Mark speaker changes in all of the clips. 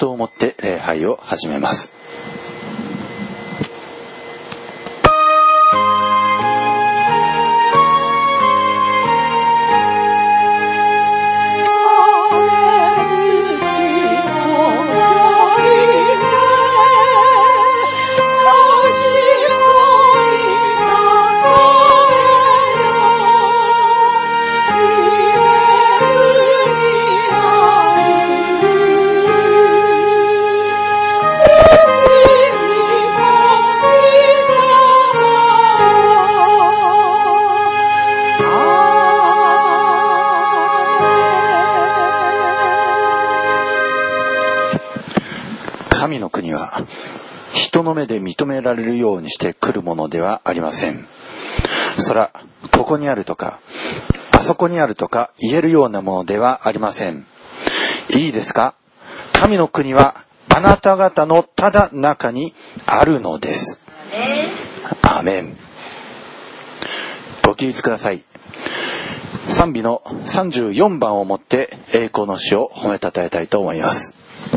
Speaker 1: ことをもって礼拝を始めます。神の国は人の目で認められるようにして来るものではありません。そら、ここにあるとかあそこにあるとか言えるようなものではありません。いいですか？神の国はあなた方のただ中にあるのです。アーメン。ご起立ください。賛美の34番をもって栄光の主を褒めたたえたいと思います。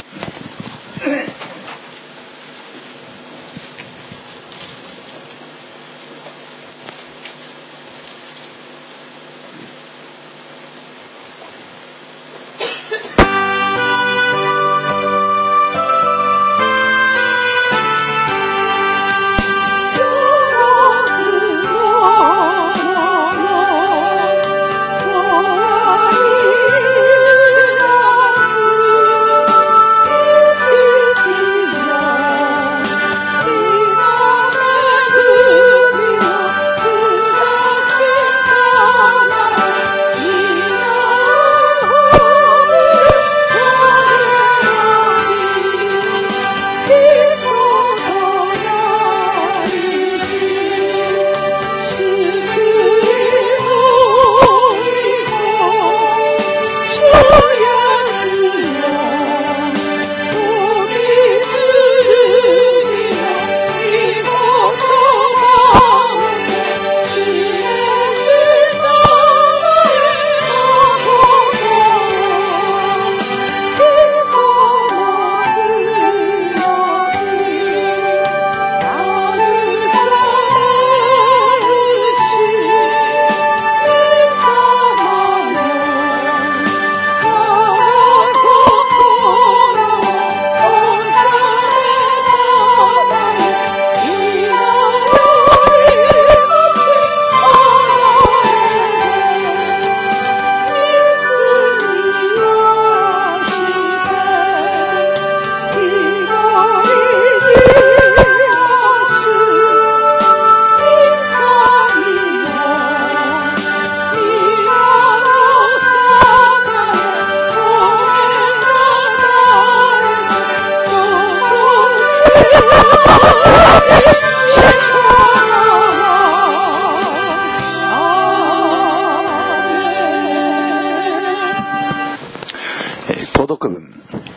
Speaker 1: 朗読文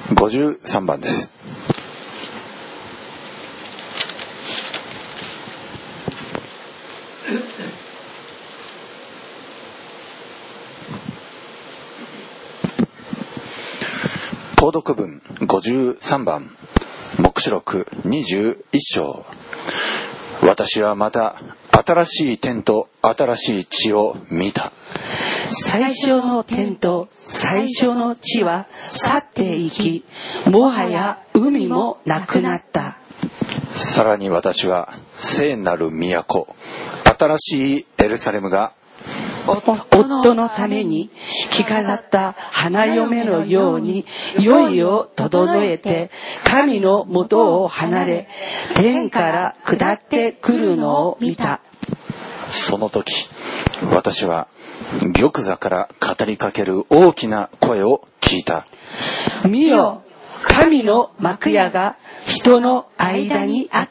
Speaker 1: 53番です。朗読文53番、黙示録21章。私はまた新しい天と新しい地を見た。
Speaker 2: 最初の天と最初の地は去っていき、もはや海もなくなった。
Speaker 1: さらに私は聖なる都、新しいエルサレムが
Speaker 2: 夫のために着飾った花嫁のように良いを整えて、神の元を離れ天から下ってくるのを見た。
Speaker 1: その時私は玉座から語りかける大きな声を聞いた。
Speaker 2: 見よ、神の幕屋が人の間にあって、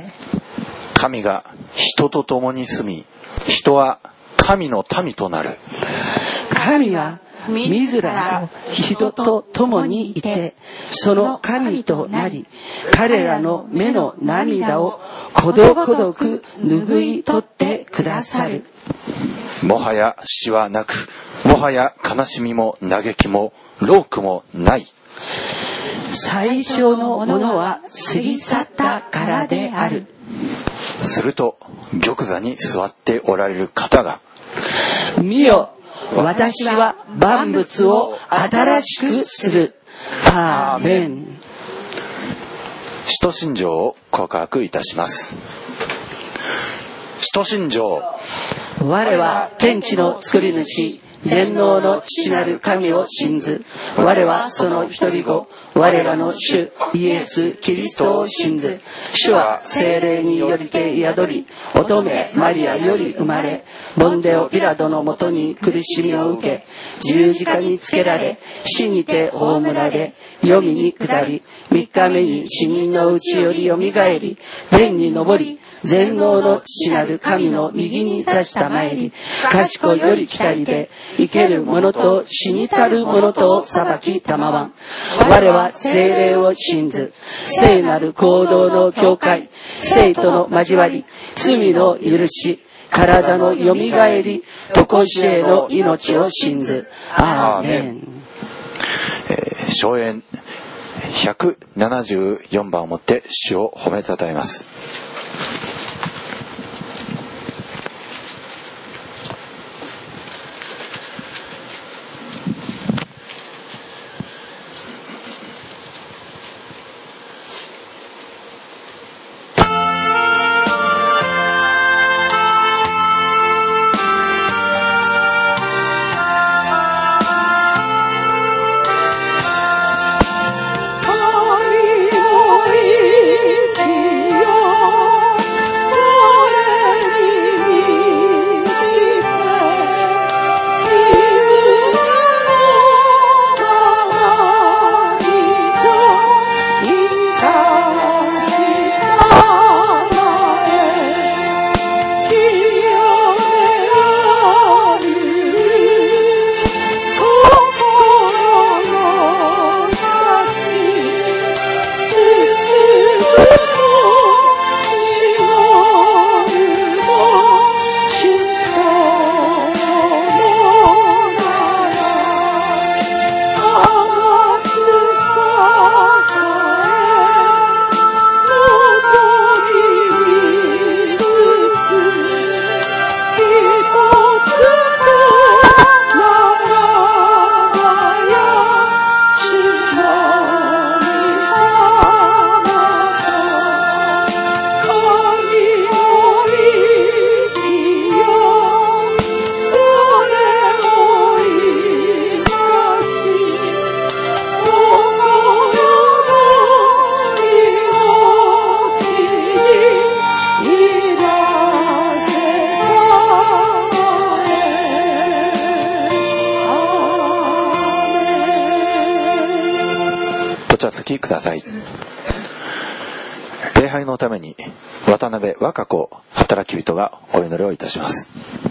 Speaker 1: 神が人と共に住み、人は神の民となる。
Speaker 2: 神は自ら人と共にいて、その神となり、彼らの目の涙をことごとく拭い取ってくださる。
Speaker 1: もはや死はなく、もはや悲しみも嘆きも労苦もない。
Speaker 2: 最初のものは過ぎ去ったからである。
Speaker 1: すると玉座に座っておられる方が、
Speaker 2: 見よ、私は万物を新しくする。アーメン。
Speaker 1: 使徒信条を告白いたします。使徒信条。
Speaker 2: 我は天地の作り主、全能の父なる神を信ず。我はその一人子、我らの主イエス・キリストを信ず。主は聖霊によりて宿り、乙女マリアより生まれ、ボンデオ・ピラトのもとに苦しみを受け、十字架につけられ、死にて葬られ、黄泉に下り、3日目に死人のうちよりよみがえり、天に昇り、全能の父なる神の右に立したまえり、賢より来たりで、生ける者と死にたる者とを裁きたまわん。我は聖霊を信ず、聖なる行動の教会、聖との交わり、罪の許し、体のよみがえり、とこしえの命を信ず。アーメン。
Speaker 1: 唱演174番をもって主を褒めたたえます。ください。礼拝のために渡辺和歌子働き人がお祈りをいたします。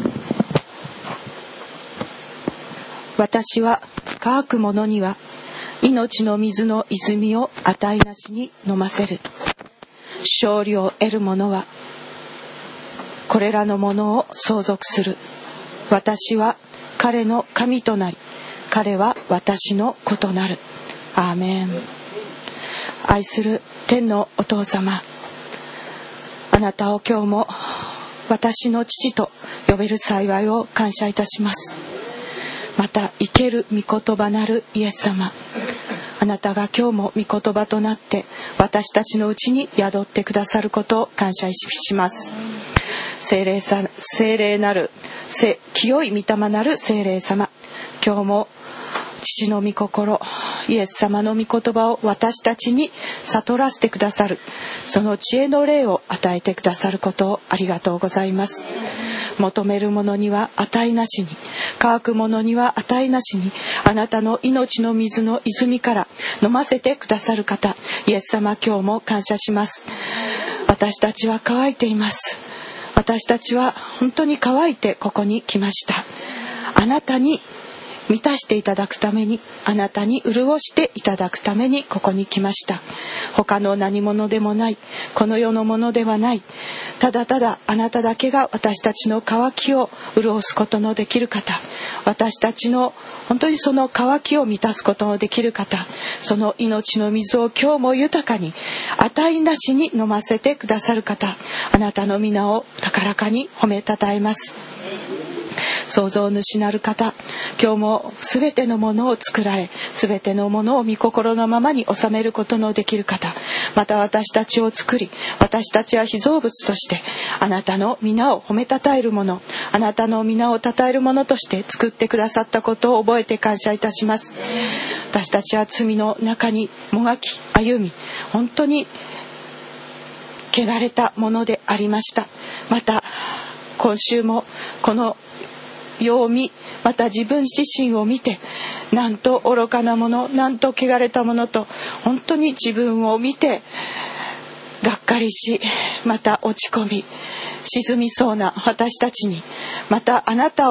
Speaker 3: 私は乾く者には命の水の泉を値なしに飲ませる。勝利を得る者はこれらのものを相続する。私は彼の神となり、彼は私の子となる。アーメン。愛する天のお父様、あなたを今日も私の父と呼べる幸いを感謝いたします。また生ける御言葉なるイエス様、あなたが今日も御言葉となって私たちのうちに宿ってくださることを感謝します。聖霊なる清い御霊なる聖霊様、今日も父の御心、イエス様の御言葉を私たちに悟らせてくださる、その知恵の霊を与えてくださることをありがとうございます。求める者には値なしに、乾く者には値なしに、あなたの命の水の泉から飲ませてくださる方、イエス様、今日も感謝します。私たちは乾いています。私たちは本当に乾いてここに来ました。あなたに満たしていただくために、あなたに潤していただくためにここに来ました。他の何者でもない、この世のものではない、ただただあなただけが私たちの渇きを潤すことのできる方、私たちの本当にその渇きを満たすことのできる方、その命の水を今日も豊かに値なしに飲ませてくださる方、あなたの皆を高らかに褒めたたえます。創造主なる方、今日もすべてのものを作られ、すべてのものを御心のままに収めることのできる方、また私たちを作り、私たちは被造物としてあなたの皆を褒めたたえるもの、あなたの皆をたたえるものとして作ってくださったことを覚えて感謝いたします。私たちは罪の中にもがき歩み、本当に汚れたものでありました。また今週もこの世を見、また自分自身を見て、なんと愚かなもの、なんと汚れたものと本当に自分を見てがっかりし、また落ち込み沈みそうな私たちに、またあなた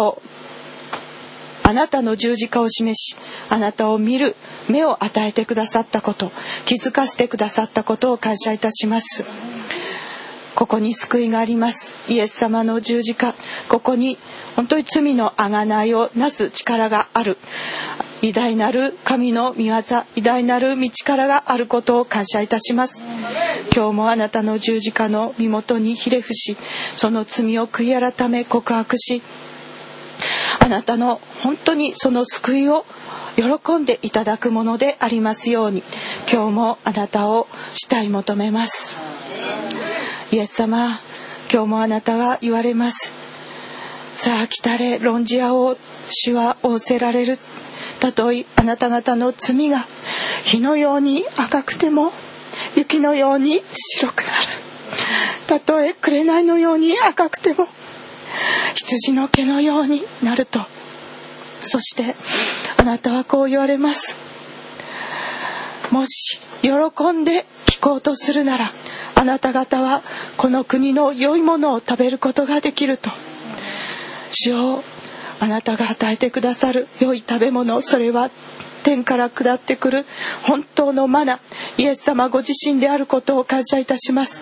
Speaker 3: の十字架を示し、あなたを見る目を与えてくださったこと、気づかせてくださったことを感謝いたします。ここに救いがあります。イエス様の十字架、ここに本当に罪の贖いをなす力がある、偉大なる神の御業、偉大なる御力があることを感謝いたします。今日もあなたの十字架の身元にひれ伏し、その罪を悔い改め告白し、あなたの本当にその救いを喜んでいただくものでありますように、今日もあなたを慕い求めます。イエス様、今日もあなたが言われます。さあ来たれ、論じ合おう、主は仰せられる。たとえあなた方の罪が火のように赤くても雪のように白くなる。たとえ紅のように赤くても羊の毛のようになると。そしてあなたはこう言われます。もし喜んで聞こうとするなら、あなた方はこの国の良いものを食べることができると。主よ、あなたが与えてくださる良い食べ物、それは天から下ってくる本当のマナ、イエス様ご自身であることを感謝いたします。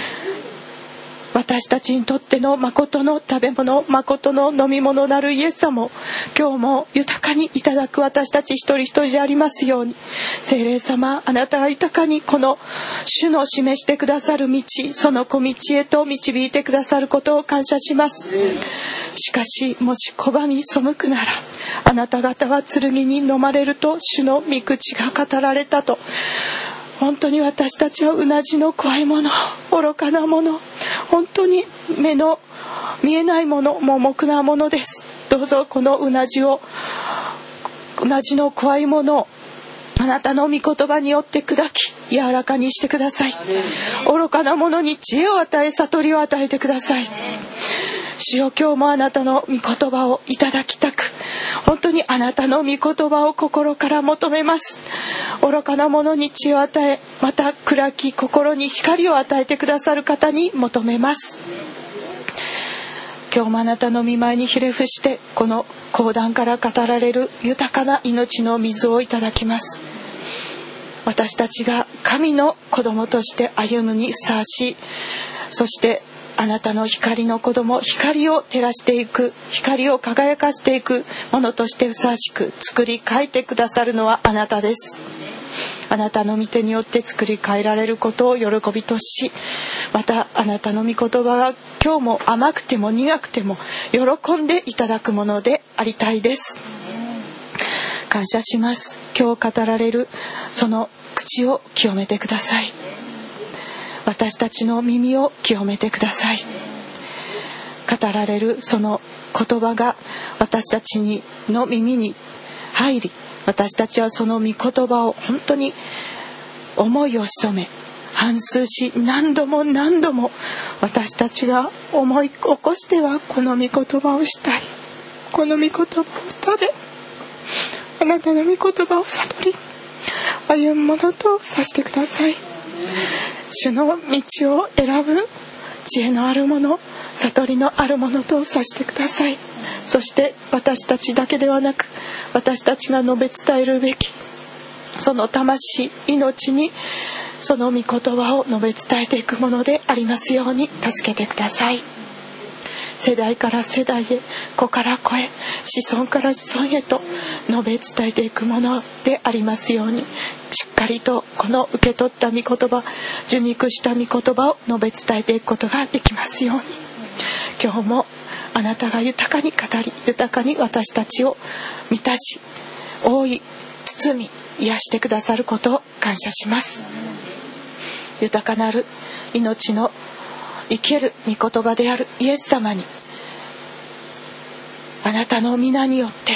Speaker 3: 私たちにとっての誠の食べ物、誠の飲み物なるイエス様を今日も豊かにいただく私たち一人一人でありますように、聖霊様、あなたが豊かにこの主の示してくださる道、その小道へと導いてくださることを感謝します。しかしもし拒み背くなら、あなた方は剣に飲まれると主の御口が語られたと。本当に私たちはうなじの怖いもの、愚かなもの、本当に目の見えないもの、盲目なものです。どうぞこのうなじの怖いものをあなたの御言葉によって砕き柔らかにしてください。愚かなものに知恵を与え、悟りを与えてください。主よ、今日もあなたの御言葉をいただきたく、本当にあなたの御言葉を心から求めます。愚かなものに知恵を与え、また暗き心に光を与えてくださる方に求めます。今日もあなたの御前にひれ伏して、この講談から語られる豊かな命の水をいただきます。私たちが神の子供として歩むにふさわしい、そしてあなたの光の子供、光を照らしていく、光を輝かせていくものとしてふさわしく作り変えてくださるのはあなたです。あなたの御手によって作り変えられることを喜びとし、またあなたの御言葉が今日も甘くても苦くても喜んでいただくものでありたいです。感謝します。今日語られるその口を清めてください。私たちの耳を清めてください。語られるその言葉が私たちの耳に入り、私たちはその御言葉を本当に思いを潜め反芻し、何度も何度も私たちが思い起こしてはこの御言葉をしたい、この御言葉を食べ、あなたの御言葉を悟り歩むものとさせてください。主の道を選ぶ知恵のあるもの、悟りのあるものとさせてください。 そして私たちだけではなく、私たちが述べ伝えるべきその魂、命にその御言葉を述べ伝えていくものでありますように助けてください。世代から世代へ、子から子へ、子孫から子孫へと述べ伝えていくものでありますように、しっかりとこの受け取った御言葉、受肉した御言葉を述べ伝えていくことができますように、今日もあなたが豊かに語り、豊かに私たちを満たし、覆い包み癒してくださることを感謝します。豊かなる命の生ける御言葉であるイエス様に、あなたの皆によって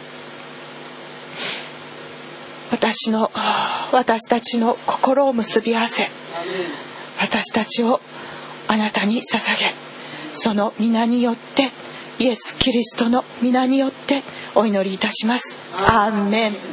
Speaker 3: 私たちの心を結び合わせ、私たちをあなたに捧げ、その皆によって、イエス・キリストの皆によってお祈りいたします。アーメン。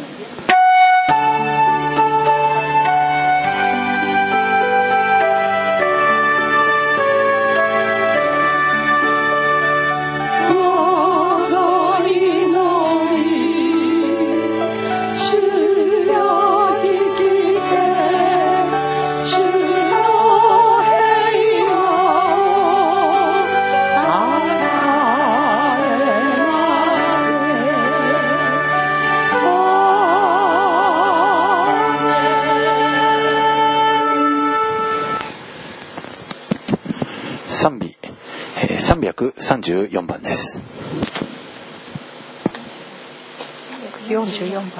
Speaker 1: 賛美334番です。
Speaker 3: 44番。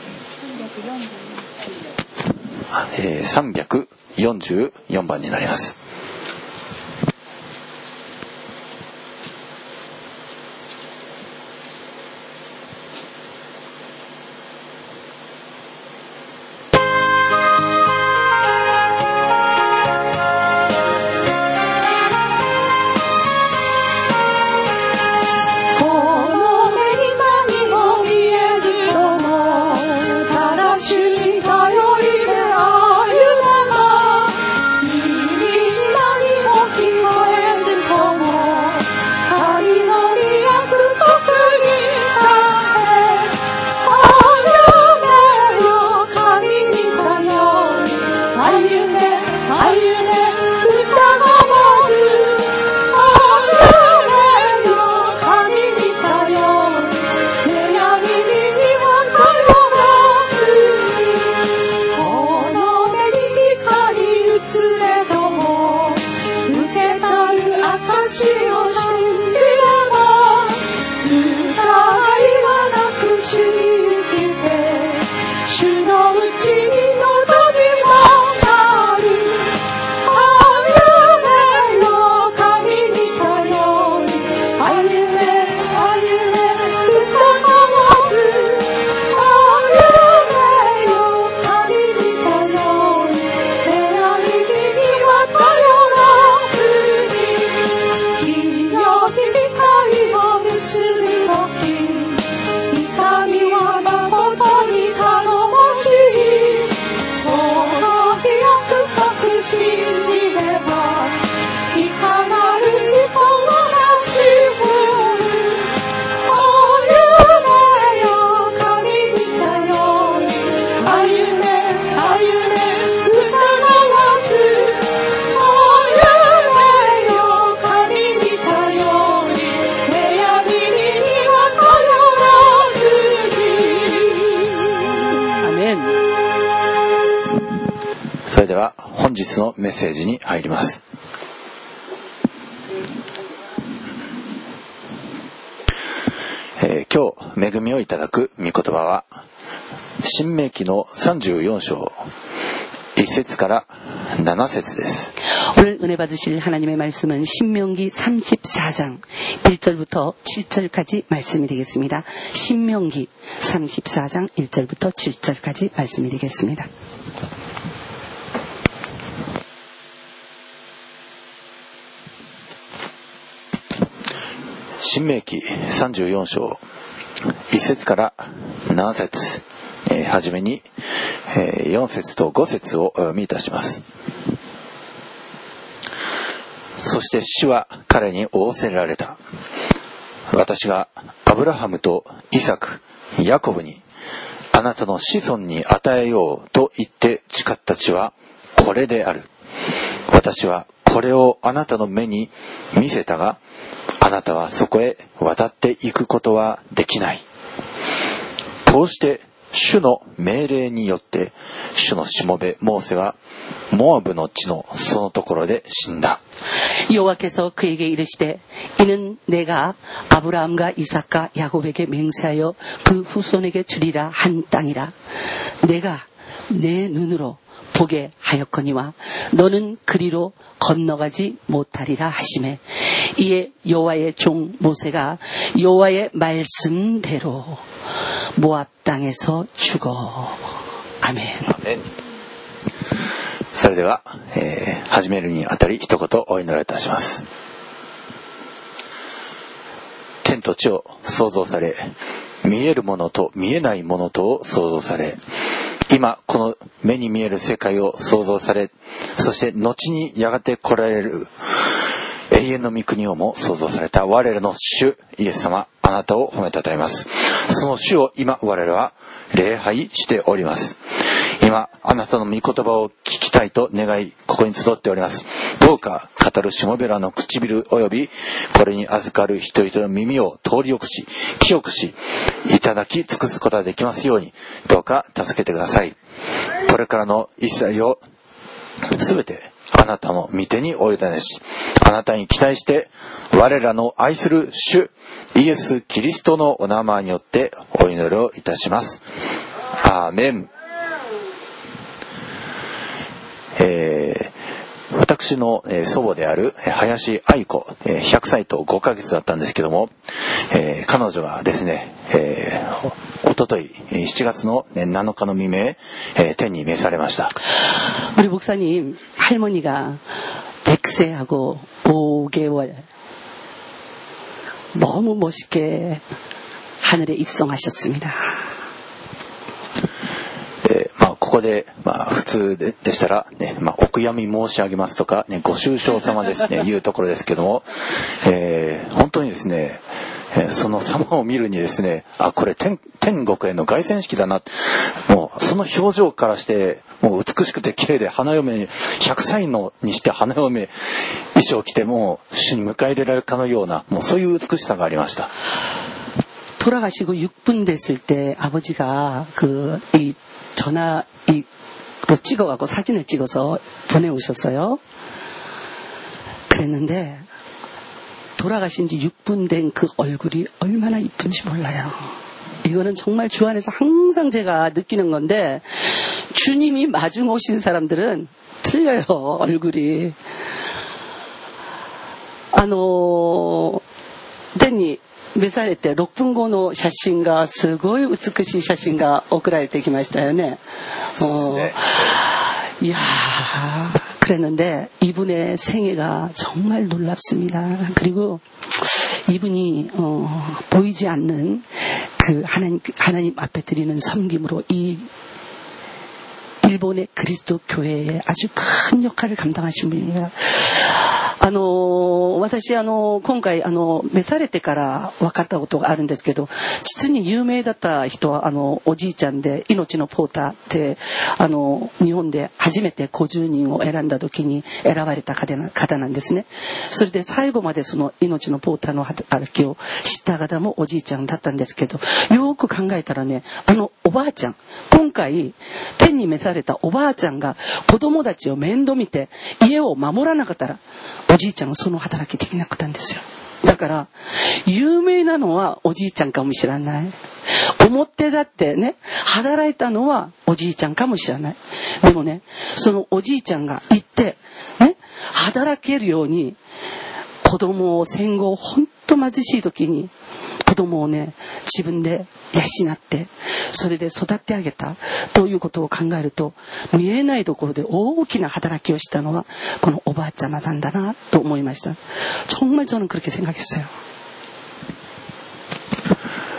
Speaker 1: 344番になります。それでは本日のメッセージに入ります。今日恵みをいただく御言葉は申命記の34章1節から7節です。
Speaker 2: 오늘 은혜 받으실 하나님의 말씀은 신명기 34장 1절부터 7절까지 말씀이 되겠습니다. 신명기 34장 1절부터 7절까지 말씀이 되겠습니다.
Speaker 1: 신명기 34章1節から7節、はじめに4節と5節をお読みいたします。そして主は彼に仰せられた。 私がアブラハムとイサク、ヤコブにあなたの子孫に与えようと言って誓った地はこれである。私はこれをあなたの目に見せたが、あなたはそこへ渡っていくことはできない。こうして主の命令によって主のしもべモーセはモアブの地のそのところで死んだ。
Speaker 2: 여호와께서 그에게 이르시되 이는 내가 아브라함과 이삭과 야곱에게 맹세하여 그 후손에게 주리라 한 땅이라. 내가 내 눈으로 보게 하였거니와 너는 그리로 건너가지 못하리라 하시매, 이에 여호와의 종 모세가 여호와의 말씀대로 모압 땅에서 죽어. 아멘.
Speaker 1: それでは、始めるにあたり一言お祈りいたします。天と地を創造され、見えるものと見えないものとを創造され、今この目に見える世界を創造され、そして後にやがて来られる永遠の御国をも創造された我らの主イエス様、あなたを褒めたたえます。その主を今我らは礼拝しております。今あなたの御言葉を聞きたいと願い、ここに集っております。どうか語るしもべらの唇およびこれに預かる人々の耳を通りよくし清くしいただき尽くすことができますように、どうか助けてください。これからの一切をすべてあなたの御手にお委ねし、あなたに期待して我らの愛する主イエス・キリストのお名前によってお祈りをいたします。アーメン。私の祖母である林愛子、100歳と5ヶ月だったんですけども、彼女がですね、おととい7月の7日の未明、天に召されました。
Speaker 2: 우리 목사님 할머니가 100세하고 5개월 너무 멋있게 하늘에 입성하셨습니다.
Speaker 1: ここで、普通でしたら、ね、お悔やみ申し上げますとか、ね、ご愁傷様ですね、いうところですけども、本当にですね、その様を見るにですね、これ天国への凱旋式だな、もうその表情からしてもう美しくて綺麗で、花嫁100歳のにして花嫁衣装を着てもう主に迎え入れられるかのような、もうそういう美しさがありました。
Speaker 2: 돌아가시고 6분 됐을 때 아버지가 이 전화로 찍어갖고 사진을 찍어서 보내오셨어요. 그랬는데 돌아가신 지 6분 된 그 얼굴이 얼마나 이쁜지 몰라요. 이거는 정말 주 안에서 항상 제가 느끼는 건데, 주님이 마중 오신 사람들은 틀려요, 얼굴이. 召されて6分後の写真がすごい美しい写真が送られてきましたよね。이야, 그랬는데 이분의 생애가 정말 놀랍습니다. 그리고 이분이 보이지 않는 그 하나님 앞에 드리는 섬김으로 이 일본의 그리스도 교회에 아주 큰 역할을 감당하신 분입니다. 私今回召されてから分かったことがあるんですけど、実に有名だった人はおじいちゃんで、命のポーターって日本で初めて50人を選んだ時に選ばれた方なんですね。それで最後までその命のポーターの働きを知った方もおじいちゃんだったんですけど、よく考えたらね、おばあちゃん、今回天に召されたおばあちゃんが子供たちを面倒見て家を守らなかったら、おじいちゃんはその働きできなかったんですよ。だから有名なのはおじいちゃんかもしれない。表だってね、働いたのはおじいちゃんかもしれない。でもね、そのおじいちゃんが行ってね、働けるように子供を戦後本当貧しい時に子供をね、自分で養って、それで育て上げたということを考えると、見えないところで大きな働きをしたのはこのおばあちゃまなんだなと思いました。정말 저는 그렇게 생각했어요.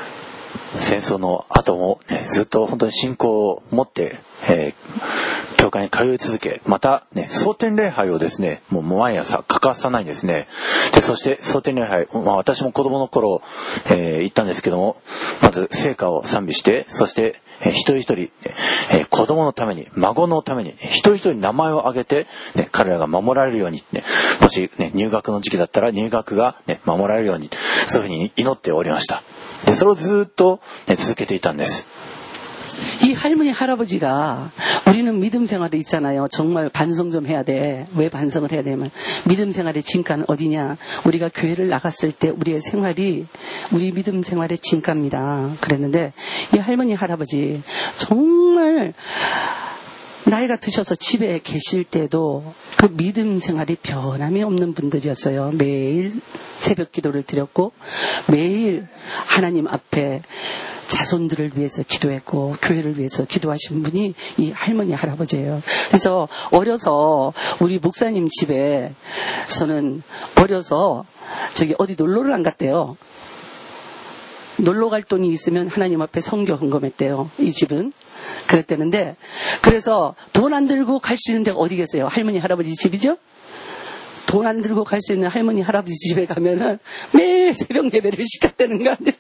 Speaker 2: 戦
Speaker 1: 争の後も、ね、ずっと本当に信仰を持って、教会に通い続け、またね、蒼天礼拝をですね、もう毎朝欠かさないんですね。で、そして蒼天礼拝、私も子供の頃、行ったんですけども、まず聖歌を賛美して、そして一人一人、子供のために、孫のために、一人一人名前を挙げて、ね、彼らが守られるように、ね、もし、ね、入学の時期だったら入学が、ね、守られるように、そういうふうに祈っておりました。で、それをずっと、ね、続けていたんです。
Speaker 2: 이 할머니 할아버지가 우리는 믿음 생활이 있잖아요. 정말 반성 좀 해야 돼. 왜 반성을 해야 되냐면 믿음 생활의 진가는 어디냐. 우리가 교회를 나갔을 때 우리의 생활이 우리 믿음 생활의 진가입니다. 그랬는데 이 할머니 할아버지 정말 나이가 드셔서 집에 계실 때도 그 믿음 생활이 변함이 없는 분들이었어요. 매일 새벽 기도를 드렸고 매일 하나님 앞에 자손들을 위해서 기도했고 교회를 위해서 기도하신 분이 이 할머니 할아버지예요. 그래서 어려서 우리 목사님 집에서는 어려서 저기 어디 놀러를 안 갔대요. 놀러 갈 돈이 있으면 하나님 앞에 성교 헌금했대요. 이 집은. 그랬대는데 그래서 돈 안 들고 갈 수 있는 데가 어디 계세요? 할머니 할아버지 집이죠? 돈 안 들고 갈 수 있는 할머니 할아버지 집에 가면은 매일 새벽 예배를 시켰다는 거 아니야?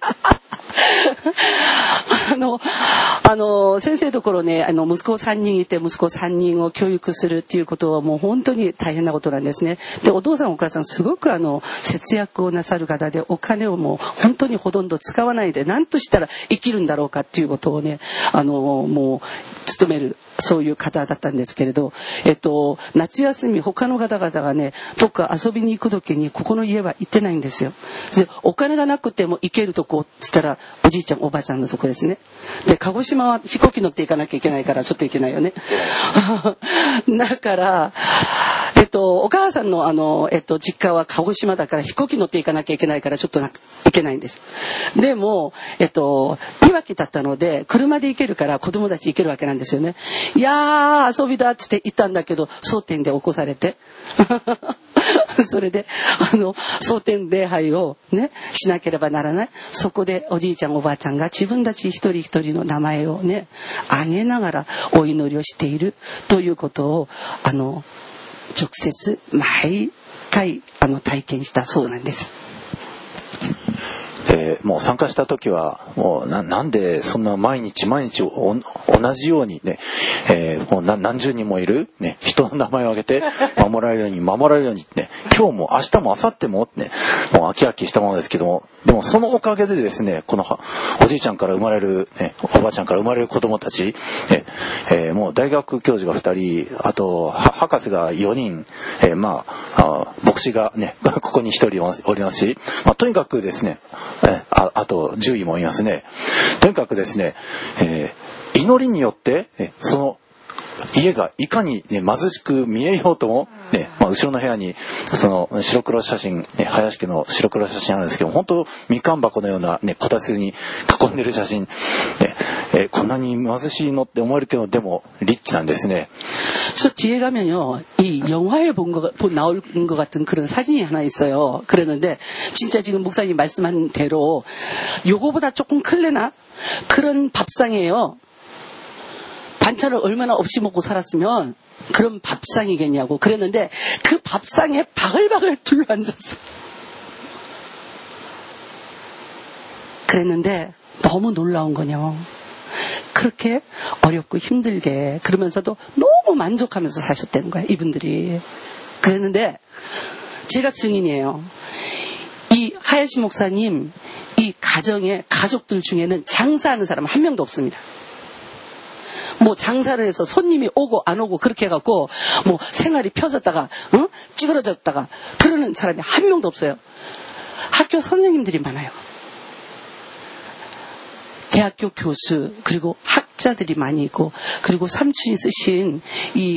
Speaker 2: 先生ところね、息子3人いて、息子3人を教育するっていうことはもう本当に大変なことなんですね。で、お父さんお母さんすごく節約をなさる方で、お金をもう本当にほとんど使わないで、何としたら生きるんだろうかっていうことをね、もう、努める。そういう方だったんですけれど、夏休み他の方々がね、どっか遊びに行くときにここの家は行ってないんですよ。で、お金がなくても行けるとこっつったらおじいちゃんおばあちゃんのとこですね。で、鹿児島は飛行機乗って行かなきゃいけないからちょっと行けないよね。だから、お母さんの実家は鹿児島だから飛行機乗って行かなきゃいけないからちょっと行けないんです。でも、いわきだったので車で行けるから子供たち行けるわけなんですよね。いやー遊びだって言って行ったんだけど蒼天で起こされてそれで蒼天礼拝をねしなければならない。そこでおじいちゃんおばあちゃんが自分たち一人一人の名前をね挙げながらお祈りをしているということを直接毎回体験したそうなんです。
Speaker 1: もう参加した時はもうなんでそんな毎日同じようにね、もう何十人もいる、ね、人の名前を挙げて守られるようにね、今日も明日も明後日もね、もう飽き飽きしたものですけども、でもそのおかげでですね、このおじいちゃんから生まれる、ね、おばあちゃんから生まれる子供たち、もう大学教授が2人、あと博士が4人、牧師がねここに1人おりますし、とにかくですね、あと10位もいますね。とにかくですね、祈りによってその家がいかに、ね、貧しく見えようとも、ね後ろの部屋にその白黒写真、林家の白黒写真あるんですけど、本当みかん箱のような、ね、こたつに囲んでる写真、こんなに貧しいのって思えるけど、でもリッチなんですね。
Speaker 2: 저 뒤에 가면요, 이 영화에 나올 것 같은 그런 사진이 하나 있어요. 그랬는데 진짜 지금 목사님 말씀한 대로 요거보다 조금 클래나 그런 밥상이에요. 반찬을 얼마나 없이 먹고 살았으면 그런 밥상이겠냐고 그랬는데 그 밥상에 바글바글 둘러앉았어. 그랬는데 너무 놀라운 거냐. 그렇게 어렵고 힘들게 그러면서도 너무 만족하면서 사셨다는 거야 이분들이. 그랬는데 제가 증인이에요. 이 하야시 목사님 이 가정의 가족들 중에는 장사하는 사람 한 명도 없습니다. 뭐 장사를 해서 손님이 오고 안 오고 그렇게 해갖고 뭐 생활이 펴졌다가 찌그러졌다가 그러는 사람이 한 명도 없어요. 학교 선생님들이 많아요. 대학교 교수 그리고 학자들이 많이 있고, 그리고 삼촌이 쓰신 이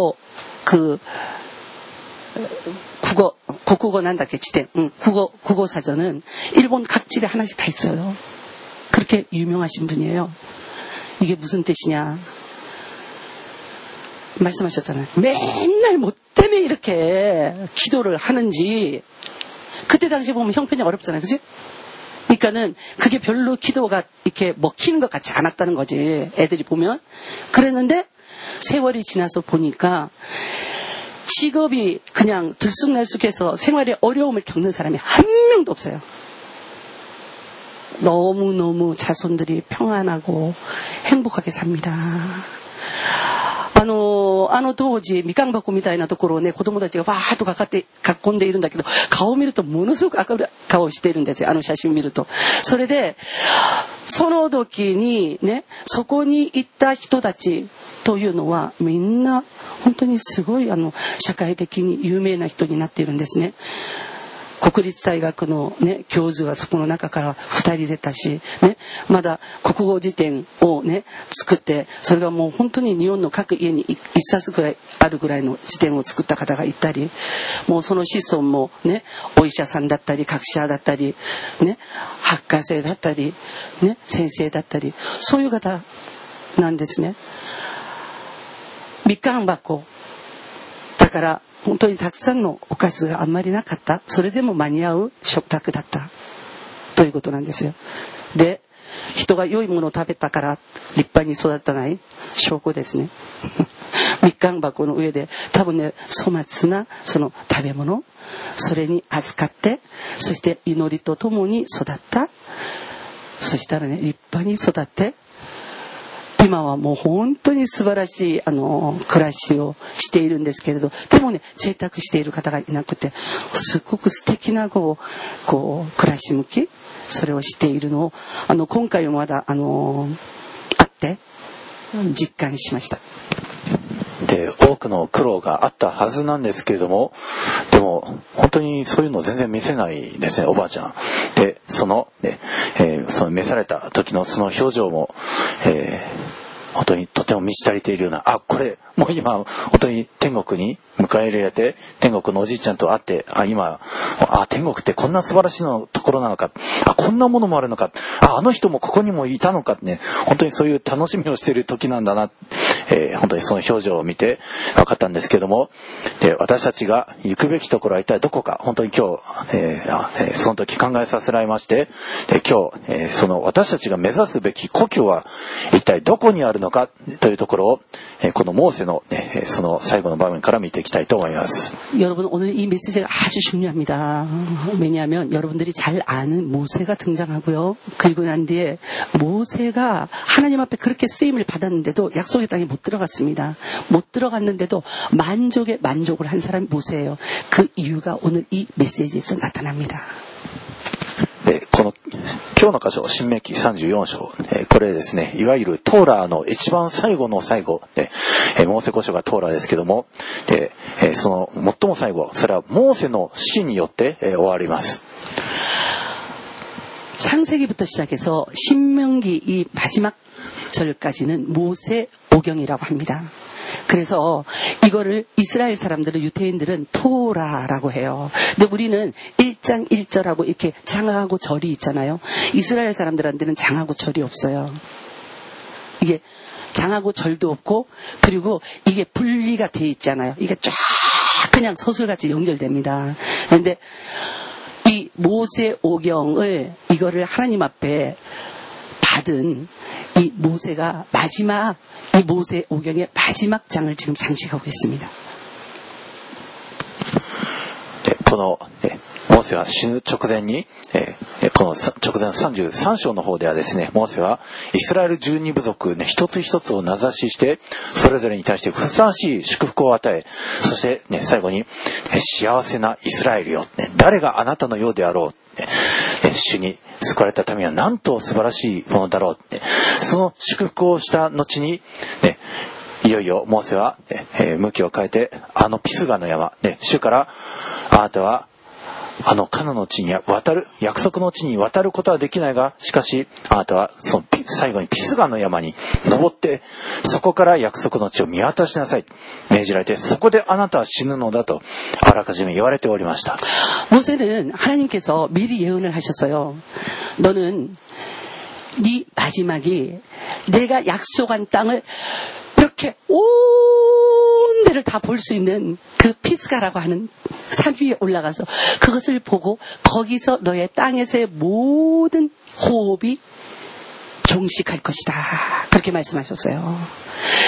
Speaker 2: 국어고 난다케 지대 국어 사전은 일본 각 집에 하나씩 다 있어요. 그렇게 유명하신 분이에요. 이게 무슨 뜻이냐? 말씀하셨잖아요. 맨날 뭐 때문에 이렇게 기도를 하는지. 그때 당시 보면 형편이 어렵잖아요. 그치? 그러니까는 그게 별로 기도가 이렇게 먹히는 것 같지 않았다는 거지. 애들이 보면. 그랬는데 세월이 지나서 보니까 직업이 그냥 들쑥날쑥해서 생활에 어려움을 겪는 사람이 한 명도 없어요. 너무너무 자손들이 평안하고 행복하게 삽니다. 当時、みかん箱みたいなところをね、子供たちがわーっと囲んでいるんだけど、顔を見るとものすごく明るい顔をしているんですよ。写真を見ると。それで、その時にね、そこに行った人たちというのは、みんな、本当にすごい社会的に有名な人になっているんですね。国立大学の、ね、教授がそこの中から2人出たし、ね、まだ国語辞典を、ね、作って、それがもう本当に日本の各家に1冊くらいあるぐらいの辞典を作った方がいたり、もうその子孫も、ね、お医者さんだったり学者だったり、ね、博士だったり、ね、先生だったり、そういう方なんですね。みかん箱だから本当にたくさんのおかずがあんまりなかった。それでも間に合う食卓だったということなんですよ。で、人が良いものを食べたから立派に育たない証拠ですね。みかん箱の上で多分ね、粗末なその食べ物、それに預かって、そして祈りとともに育った。そしたらね、立派に育って、今はもう本当に素晴らしい暮らしをしているんですけれど、でもね、贅沢している方がいなくて、すごく素敵な暮らし向き、それをしているのを今回もまだ会って実感しました。
Speaker 1: で、多くの苦労があったはずなんですけれども、でも本当にそういうのを全然見せないですね、おばあちゃん。で、その召された時のその表情も、本当にとても満ち足りているような、これもう今本当に天国に迎え入れられて、天国のおじいちゃんと会って、今天国ってこんな素晴らしいところなのか、こんなものもあるのか、あの人もここにもいたのかってね、本当にそういう楽しみをしている時なんだな、本当にその表情を見て分かったんですけども、で、私たちが行くべきところは一体どこか、本当に今日、その時考えさせられまして、で、今日、その私たちが目指すべき故郷は一体どこにあるのかというところを、このモーセの、その最後の場面から見ていきたいと思います。
Speaker 2: 여러분, 오늘 이 메시지가 아주 중요합니다. 왜냐하면 여러분들이 잘 아는 모세가 등장하고요. 그리고 난 뒤에 모세가 하나님 앞에 그렇게 쓰임을 받았는데도 약속의 땅에 못 들어갔습니다. 못 들어갔는데도 만족을 한 사람이 모세예요. 그 이유가 오늘 이 메시지에서 나타납니다.
Speaker 1: で、この今日の箇所、申命記34章、これですね、いわゆるトーラーの一番最後の最後で、モーセ五書がトーラーですけども、で、その最も最後、それはモーセの死によって、終わります。
Speaker 2: 창세기부터 시작해서 신명기 이 마지막 절까지는 모세 오경이라고 합니다. 그래서 이거를 이스라엘 사람들은, 유대인들은 토라라고 해요. 근데 우리는 1장 1절하고 이렇게 장하고 절이 있잖아요. 이스라엘 사람들한테는 장하고 절이 없어요. 이게 장하고 절도 없고, 그리고 이게 분리가 돼 있잖아요. 이게 쫙 그냥 서술같이 연결됩니다. 그런데 이 모세 오경을, 이거를 하나님 앞에 받은 이 모세가 마지막, 이 모세 오경의 마지막 장을 지금 장식하고 있습니다.
Speaker 1: このモーセは死ぬ直前に、この直前33章の方ではですね、モーセはイスラエル12部族、一つ一つを名指しして、それぞれに対してふさわしい祝福を与え、そして、最後に、幸せなイスラエルよ、誰があなたのようであろう、主に救われた民はなんと素晴らしいものだろう、その祝福をした後に、いよいよモーセは、向きを変えて、ピスガの山、主から、あなたはカナの地に渡る、約束の地に渡ることはできないが、しかしあなたはその最後にピスガの山に登って、そこから約束の地を見渡しなさい、命じられて、そこであなたは死ぬのだとあらかじめ言われておりました。
Speaker 2: 모세는 하나님께서 미리 예언을 하셨어요. 너는 네 마지막이 내가 약속한 땅을 이렇게 온 데를 다 볼 수 있는 그 피스가라고 하는 산 위에 올라가서 그것을 보고 거기서 너의 땅에서의 모든 호흡이 종식할 것이다. 그렇게 말씀하셨어요.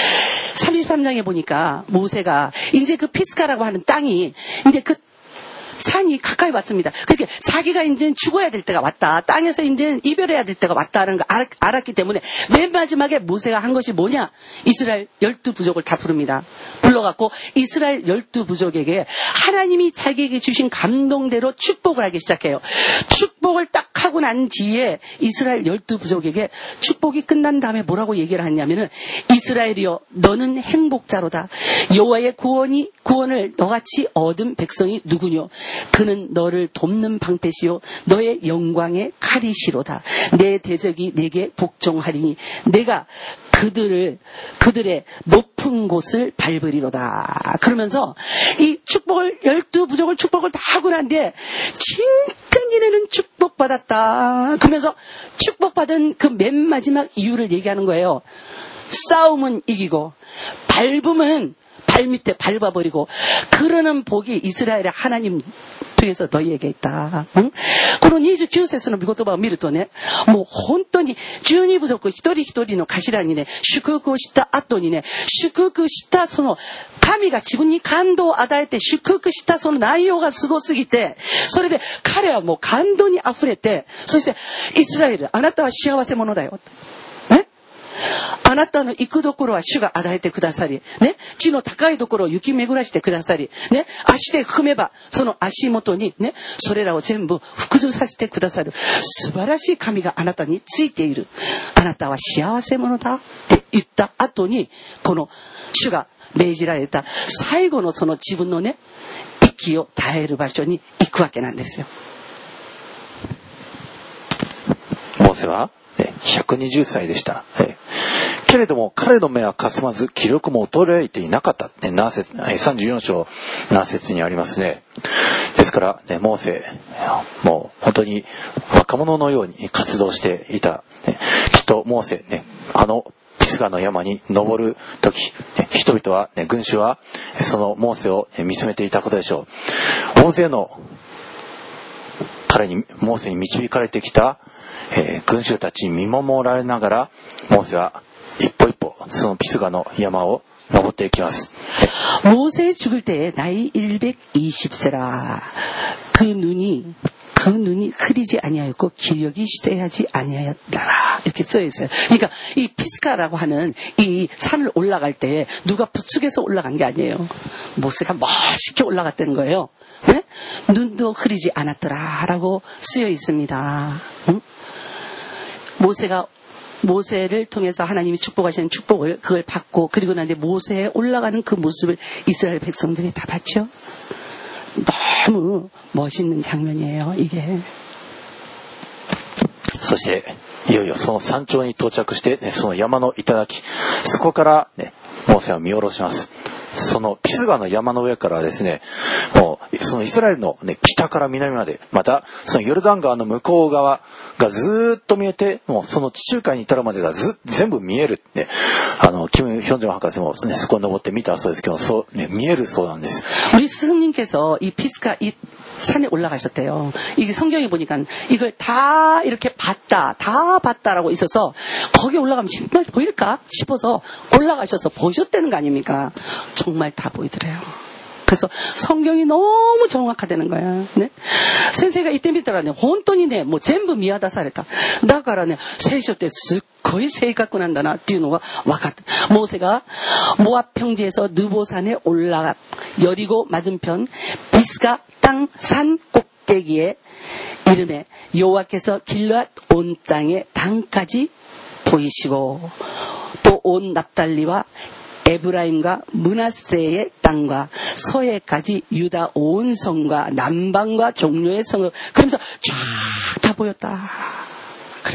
Speaker 2: 33장에 보니까 모세가 이제 그 피스가라고 하는 땅이 이제 그 산이 가까이 왔습니다. 그렇게 자기가 이제 죽어야 될 때가 왔다. 땅에서 이제 이별해야 될 때가 왔다는 걸 알았기 때문에 맨 마지막에 모세가 한 것이 뭐냐? 이스라엘 12부족을 다 부릅니다. 불러갖고 이스라엘 12부족에게 하나님이 자기에게 주신 감동대로 축복을 하기 시작해요. 축복을 딱 하고 난 뒤에 이스라엘 12부족에게 축복이 끝난 다음에 뭐라고 얘기를 하냐면은 이스라엘이여 너는 행복자로다. 여호와의 구원을 너같이 얻은 백성이 누구뇨? 그는 너를 돕는 방패시요 너의 영광의 칼이시로다. 내 대적이 내게 복종하리니 내가 그들의 높은 곳을 밟으리로다. 그러면서 이 축복을 12부족을 축복을 다 하고 난 뒤에 진짜 니네는 축복받았다. 그러면서 축복받은 그 맨 마지막 이유를 얘기하는 거예요. 싸움은 이기고 밟으면 발밑에 밟아버리고 그러는 복이 이스라엘의 하나님 통해서 너희에게 있다. 응? この29節の御言葉を見るとね、もう本当に12部族一人一人の頭にね、祝福をした後にね、祝福したその神が自分に感動を与えて祝福したその内容がすごすぎて、それで彼はもう感動に溢れて、そしてイスラエル、あなたは幸せ者だよ。あなたの行くところは主が与えてくださり、ね、地の高いところを雪巡らしてくださり、ね、足で踏めばその足元に、ね、それらを全部服従させてくださる素晴らしい神があなたについている。あなたは幸せ者だって言った後に、この主が命じられた最後のその自分のね、息を絶える場所に行くわけなんですよ。
Speaker 1: モーセは120歳でした。けれども彼の目はかすまず気力も衰えていなかった。34章何節にありますね。ですから、ね、モーセ、もう本当に若者のように活動していた。きっとモーセ、ね、ピスガの山に登るとき、人々は、ね、群衆はそのモーセを見つめていたことでしょう。大勢のモーセに導かれてきた群衆たちに見守られながらモーセは一歩一歩そのピスガの山を登っていきます。
Speaker 2: 모세 죽을 때에 나이 120세라 그 눈이 흐리지 아니하였고 기력이 시대하지 아니하였더라 이렇게 써 있어요. 그러니까 이 피스가라고 하는 이 산을 올라갈 때 누가 부축해서 올라간 게 아니에요. 모세가 멋있게 올라갔다는 거예요. 네? 눈도 흐리지 않았더라라고 쓰여 있습니다. 응? 모세를 통해서 하나님이 축복하시는 축복을 그걸 받고 그리고 난 뒤에 모세에 올라가는 그 모습을 이스라엘 백성들이 다 봤죠. 너무 멋있는 장면이에요, 이게.
Speaker 1: そしていよいよその山頂に到着して、ね、その山の頂、そこから、ね、モーセを見下ろします。そのピスガの山の上からですね、もうそのイスラエルの、ね、北から南まで、またそのヨルダン川の向こう側がずっと見えて、もうその地中海に至るまでが全部見えるって、キム・ヒョンジョン博士も、ね、そこに登って見たそうですけど、そう、ね、見えるそうなんです。
Speaker 2: 우리 스승님께서 이 피스가 이 산에 올라가셨대요. 이게 성경에 보니까 이걸 다 이렇게 봤다라고 있어서 거기 올라가면 정말 보일까 싶어서 올라가셔서 보셨다는 거 아닙니까? 정말 다 보이더래요. 그래서 성경이 너무 정확하다는 거야. 네? 선생가 이때 믿더라.本当にね、もう全部見渡された。だからね、聖書ってすっごい正確なんだなっていうのが分かった。モーセが모압 평지에서 느보산에 올라갔. 여리고 맞은편 비스가 땅 산 꼭대기에 이름에 여호와께서 길르앗 온 땅의 당까지 보이시고 또 온 납달리와 에브라임과 므낫세의 땅과 서해까지 유다 온 성과 남방과 종료의 성을 그러면서 쫙 다 보였다. 그래요.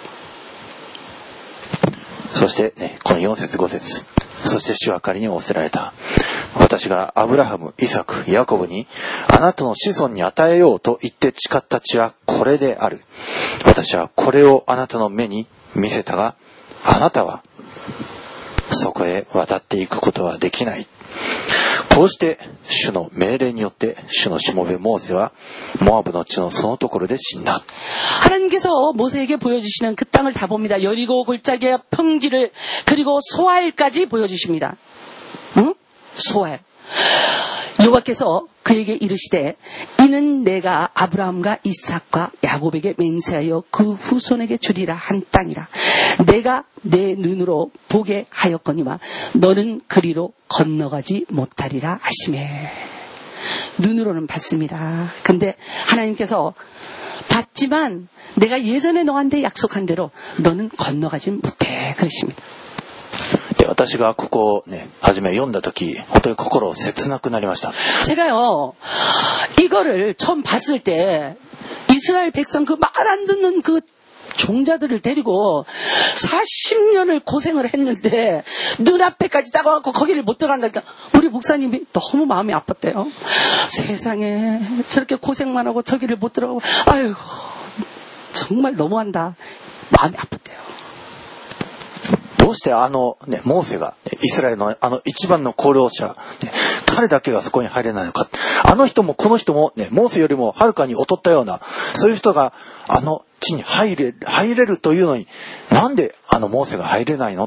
Speaker 1: そして、ね、この4節5節。そして主は彼に仰せられた。私がアブラハム、イサク、ヤコブにあなたの子孫に与えようと言って誓った地はこれである。私はこれをあなたの目に見せたが、あなたはそこへ渡っていくことはできない。 こうして主の命令によって主のしもべモーセはモアブの地のそのところで死んだ。
Speaker 2: 하나님께서 모세에게 보여주시는 그 땅을 다 봅니다. 여리고 골짜기와 평지를 그리고 소알까지 보여주십니다. 응? 소알. 여호와께서 그에게 이르시되 이는 내가 아브라함과 이삭과 야곱에게 맹세하여 그 후손에게 주리라 한 땅이라. 내가 내 눈으로 보게 하였거니와 너는 그리로 건너가지 못하리라 하시매. 눈으로는 봤습니다. 근데 하나님께서 봤지만 내가 예전에 너한테 약속한 대로 너는 건너가지 못해 그러십니다.
Speaker 1: 私がここをね、初め読んだ時、本当に心を切なくなりました。
Speaker 2: 제가요, 이거를 처음 봤을 때 이스라엘 백성 그 말 안 듣는 그 종자들을 데리고 40년을 고생을 했는데 눈앞에까지 따가고 거기를 못 들어간다니까 우리 목사님이 너무 마음이 아팠대요. 세상에 저렇게 고생만 하고 저기를 못 들어가고 아이고 정말 너무한다. 마음이 아팠대요.
Speaker 1: どうしてモーセがイスラエルの一番の功労者、彼だけがそこに入れないのか。あの人もこの人もね、モーセよりもはるかに劣ったような、そういう人が地に入れるというのに、なんでモーセが入れないの？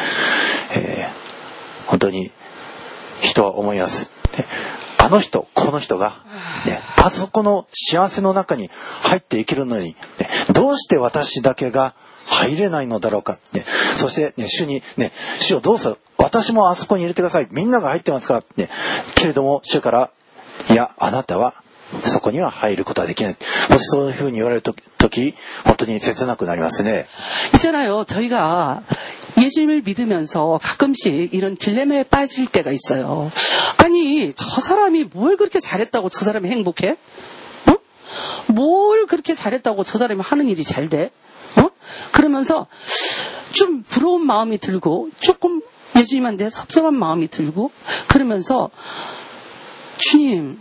Speaker 1: 本当に人は思います。あの人、この人が、あそこの幸せの中に入っていけるのに、どうして私だけが入れないのだろうか。そして、主に、主をどうぞ、私もあそこに入れてください。みんなが入ってますから。けれども、主から、いや、あなたはそこには入ることはできない。もしそういうふうに言われるとき、本当に切なくなりますね。
Speaker 2: 있잖아요. 저희가 예수님을 믿으면서 가끔씩 이런 딜레마에 빠질 때가 있어요. 아니, 저 사람이 뭘 그렇게 잘했다고 저 사람이 행복해? 어? 뭘 그렇게 잘했다고 저 사람이 하는 일이 잘 돼? 그러면서 좀 부러운 마음이 들고 조금 예수님한테 섭섭한 마음이 들고 그러면서 주님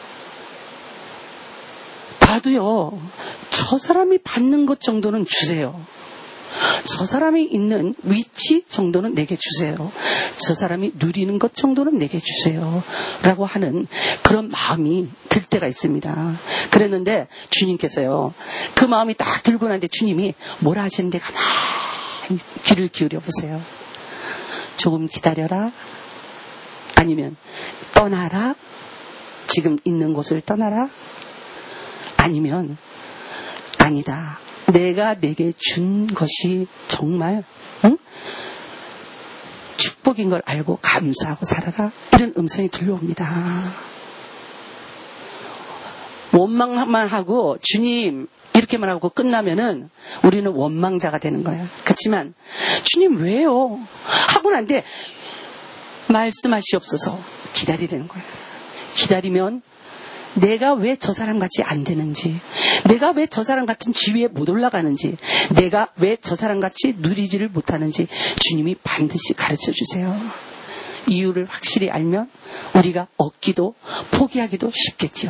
Speaker 2: 나도요 저 사람이 받는 것 정도는 주세요. 저 사람이 있는 위치 정도는 내게 주세요. 저 사람이 누리는 것 정도는 내게 주세요. 라고 하는 그런 마음이 들 때가 있습니다. 그랬는데 주님께서요. 그 마음이 딱 들고 나는데 주님이 뭐라 하시는데 가만히 귀를 기울여 보세요. 조금 기다려라. 아니면 떠나라. 지금 있는 곳을 떠나라. 아니면 아니다. 내가 내게 준 것이 정말 축복인 걸 알고 감사하고 살아라. 이런 음성이 들려옵니다. 원망만 하고 주님 이렇게만 하고 끝나면은 우리는 원망자가 되는 거야. 그렇지만 주님 왜요? 하고 난데 말씀하시옵소서 기다리라는 거야. 기다리면 내가 왜 저 사람 같이 안 되는지, 내가 왜 저 사람 같은 지위에 못 올라가는지, 내가 왜 저 사람 같이 누리지를 못하는지 주님이 반드시 가르쳐 주세요. 이유를 확실히 알면 우리가 얻기도 포기하기도 쉽겠죠.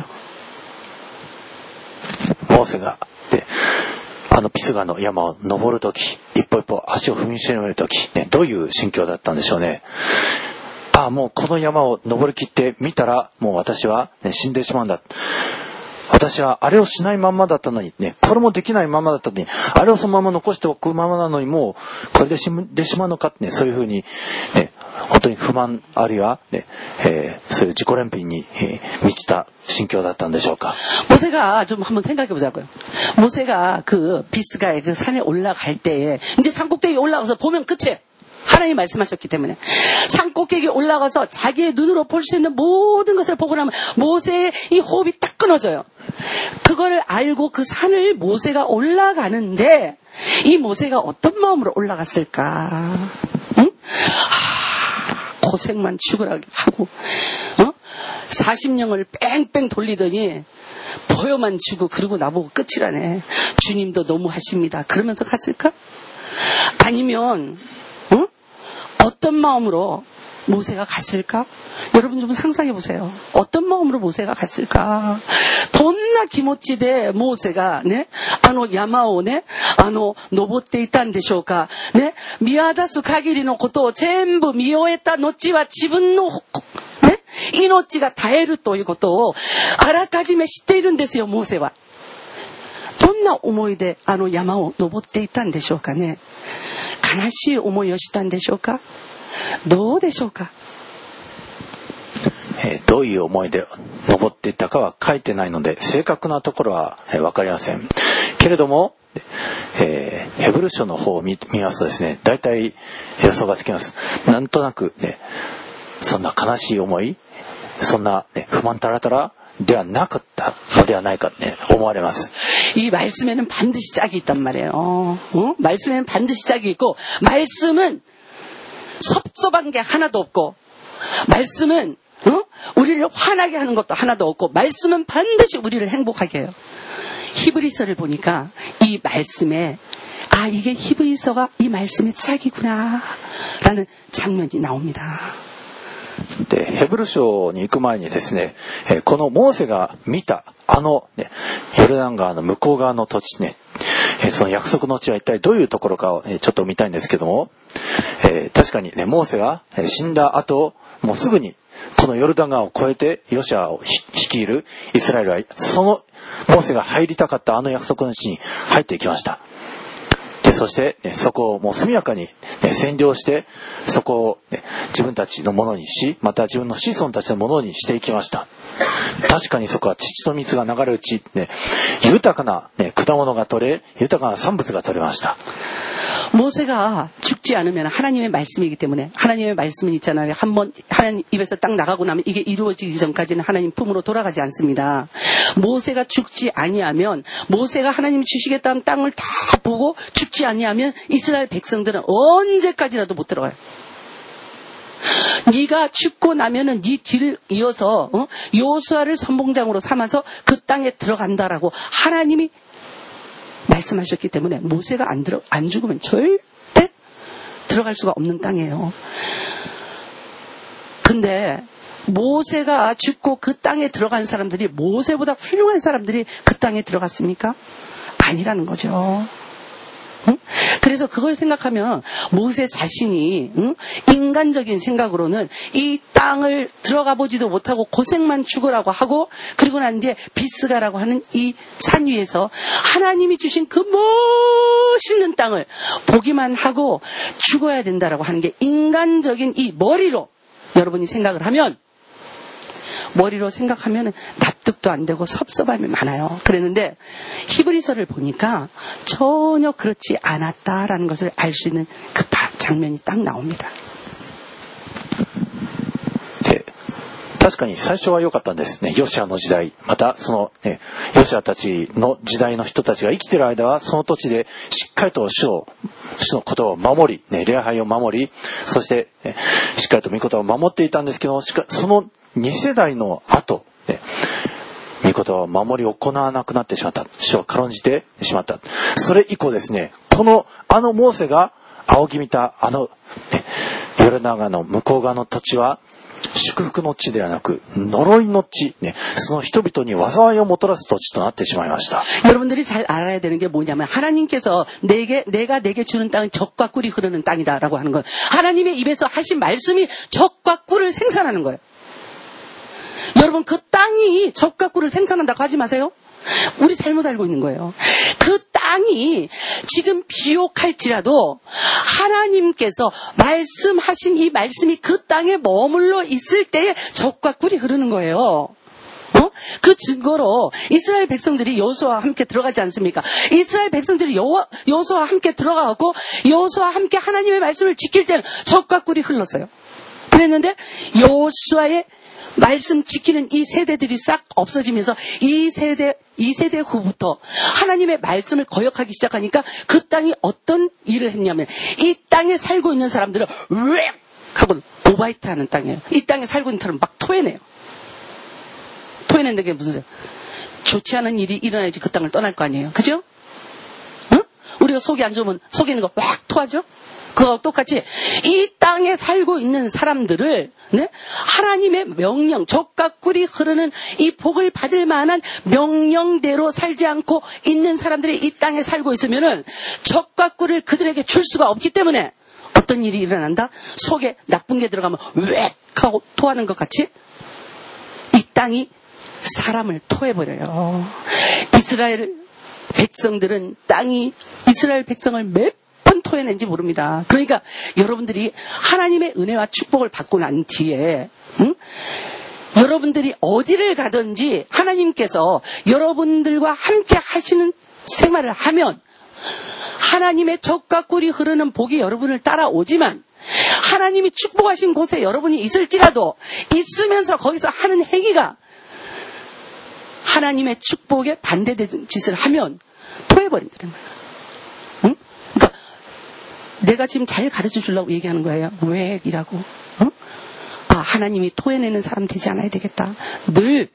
Speaker 1: モーセがピスガの山を登るとき、一歩一歩足を踏みしめるとき、どういう心境だったんでしょうね。もうこの山を登り切ってみたらもう私は、死んでしまうんだ。私はあれをしないまんまだったのに、これもできないままだったのに、あれをそのまま残しておくままなのにもうこれで死んでしまうのかって、そういうふうに、本当に不満あるいは、そういう自己憐憫に、満ちた心境だったんでしょうか。
Speaker 2: 모세가 좀 한번 생각해 보자고요. 모세가 그 비스가의 그 산에 올라갈 때에 이제 산꼭대기에 올라가서 보면 끝이에요. 하나님이 말씀하셨기 때문에 산꼭대기에 올라가서 자기의 눈으로 볼 수 있는 모든 것을 보고 나면 모세의 이 호흡이 딱 끊어져요. 그걸 알고 그 산을 모세가 올라가는데 이 모세가 어떤 마음으로 올라갔을까? 응? 고생만 죽으라고 하고 40년을 뺑뺑 돌리더니 보여만 주고 그러고 나보고 끝이라네. 주님도 너무하십니다. 그러면서 갔을까? 아니면 어떤 마음으로 모세가 갔을까? 여러분 좀 상상해 보세요. 어떤 마음으로 모세가 갔을까? どんな気持ちでモーセがね、山をね、登っていたんでしょうか。ね、見渡す限りのことを全部見終えた後は自分のね、 命が絶えるということをあらかじめ知っているんですよ、モーセは。どんな思いであの山を登っていたんでしょうかね。悲しい思いをしたんでしょうか。どうでしょうか。
Speaker 1: どういう思いで登っていったかは書いてないので正確なところは分かりませんけれども、ヘブル書の方を見ますとですね、大体予想がつきます。なんとなくね、そんな悲しい思い、そんな、ね、不満たらたらではなかったのではないかね、思われます。
Speaker 2: 이 말씀에는 반드시 짝이 있단 말이에요. 말씀에는 반드시 짝이 있고, 말씀은 섭섭한 게 하나도 없고, 말씀은 우리를 화나게 하는 것도 하나도 없고, 말씀은 반드시 우리를 행복하게 해요. 히브리서를 보니까 이 말씀에 이게 히브리서가 이 말씀의 짝이구나 라는 장면이 나옵니다.
Speaker 1: でヘブル書に行く前にですね、このモーセが見たね、ヨルダン川の向こう側の土地ね、その約束の地は一体どういうところかをちょっと見たいんですけども、確かにね、モーセが死んだ後、もうすぐにこのヨルダン川を越えてヨシュアを率いるイスラエルはそのモーセが入りたかったあの約束の地に入っていきました。でそして、ね、そこをもう速やかに、ね、占領してそこを、ね、自分たちのものにし、また自分の子孫たちのものにしていきました。確かにそこは乳と蜜が流れる地、ね、豊かな、ね、果物が取れ、豊かな産物が取れました。
Speaker 2: 모세가 죽지 않으면 하나님의 말씀이기 때문에 하나님의 말씀은 있잖아요. 한번 하나님 입에서 딱 나가고 나면 이게 이루어지기 전까지는 하나님 품으로 돌아가지 않습니다. 모세가 죽지 아니하면, 모세가 하나님이 주시겠다는 땅을 다 보고 죽지 아니하면 이스라엘 백성들은 언제까지라도 못 들어가요. 네가 죽고 나면은 네 뒤를 이어서 여호수아를 선봉장으로 삼아서 그 땅에 들어간다라고 하나님이 말씀하셨기 때문에 모세가 안 죽으면 절대 들어갈 수가 없는 땅이에요. 근데 모세가 죽고 그 땅에 들어간 사람들이 모세보다 훌륭한 사람들이 그 땅에 들어갔습니까? 아니라는 거죠. 그래서 그걸 생각하면 모세 자신이 인간적인 생각으로는 이 땅을 들어가 보지도 못하고 고생만 죽으라고 하고, 그리고 난 뒤에 비스가라고 하는 이 산 위에서 하나님이 주신 그 멋있는 땅을 보기만 하고 죽어야 된다라고 하는 게 인간적인 이 머리로 여러분이 생각을 하면, 머리로 생각하면 납득도 안 되고 섭섭함이 많아요. 그랬는데 히브리서를 보니까 전혀 그렇지 않았다라는 것을 알 수 있는 그 장면이 딱 나옵니다.
Speaker 1: 確かに最初は良かったんですね。ヨシュアの時代、またその、ね、ヨシュアたちの時代の人たちが生きている間はその土地でしっかりと主のことを守り、ね、礼拝を守り、そして、ね、しっかりと御言葉を守っていたんですけど、その2世代の後、ね、御言葉を守り行わなくなってしまった。主を軽んじてしまった。それ以降ですね、モーセが仰ぎ見たね、ヨルダン川の向こう側の土地は祝福の地ではなく呪いの地、ね、その人々に災いをもたらす土地となってしまいました。
Speaker 2: 여러분들이 잘 알아야 되는 게 뭐냐면, 하나님께서 내가 내게 주는 땅은 젖과 꿀이 흐르는 땅이다라고 하는 건 하나님의 입에서 하신 말씀이 젖과 꿀을 생산하는 거예요. 여러분, 그 땅이 젖과 꿀을 생산한다고 하지 마세요. 우리 잘못 알고 있는 거예요. 그 땅이 지금 비옥할지라도 하나님께서 말씀하신 이 말씀이 그 땅에 머물러 있을 때에 젖과 꿀이 흐르는 거예요. 그 증거로 이스라엘 백성들이 여호수아와 함께 들어가지 않습니까? 이스라엘 백성들이 여호수아와 함께 들어가고 여호수아와 함께 하나님의 말씀을 지킬 때는 젖과 꿀이 흘렀어요. 그랬는데 여호수아의 말씀 지키는 이 세대들이 싹 없어지면서 이 세대 후부터 하나님의 말씀을 거역하기 시작하니까 그 땅이 어떤 일을 했냐면, 이 땅에 살고 있는 사람들은 왜 하고 오바이트 하는 땅이에요. 이 땅에 살고 있는 사람은 막 토해내요. 토해내는 게 무슨 좋지 않은 일이 일어나야지 그 땅을 떠날 거 아니에요. 그죠? 응? 우리가 속이 안 좋으면 속에 있는 거 확 토하죠? 그거와 똑같이 이 땅에 살고 있는 사람들을, 네? 하나님의 명령, 젖과 꿀이 흐르는 이 복을 받을 만한 명령대로 살지 않고 있는 사람들이 이 땅에 살고 있으면은 젖과 꿀을 그들에게 줄 수가 없기 때문에 어떤 일이 일어난다? 속에 나쁜 게 들어가면 웩 하고 토하는 것 같이 땅이 사람을 토해버려요. 이스라엘 백성들은 땅이 이스라엘 백성을 몇 번 토해낸지 모릅니다. 그러니까 여러분들이 하나님의 은혜와 축복을 받고 난 뒤에 여러분들이 어디를 가든지 하나님께서 여러분들과 함께 하시는 생활을 하면 하나님의 젖과 꿀이 흐르는 복이 여러분을 따라오지만 하나님이 축복하신 곳에 여러분이 있을지라도 있으면서 거기서 하는 행위가 하나님의 축복에 반대되는 짓을 하면 토해버린다는 거예요. 응? 그러니까 내가 지금 잘 가르쳐 주려고 얘기하는 거예요. 왜? 이라고. 응? 아, 하나님이 토해내는 사람 되지 않아야 되겠다. 늘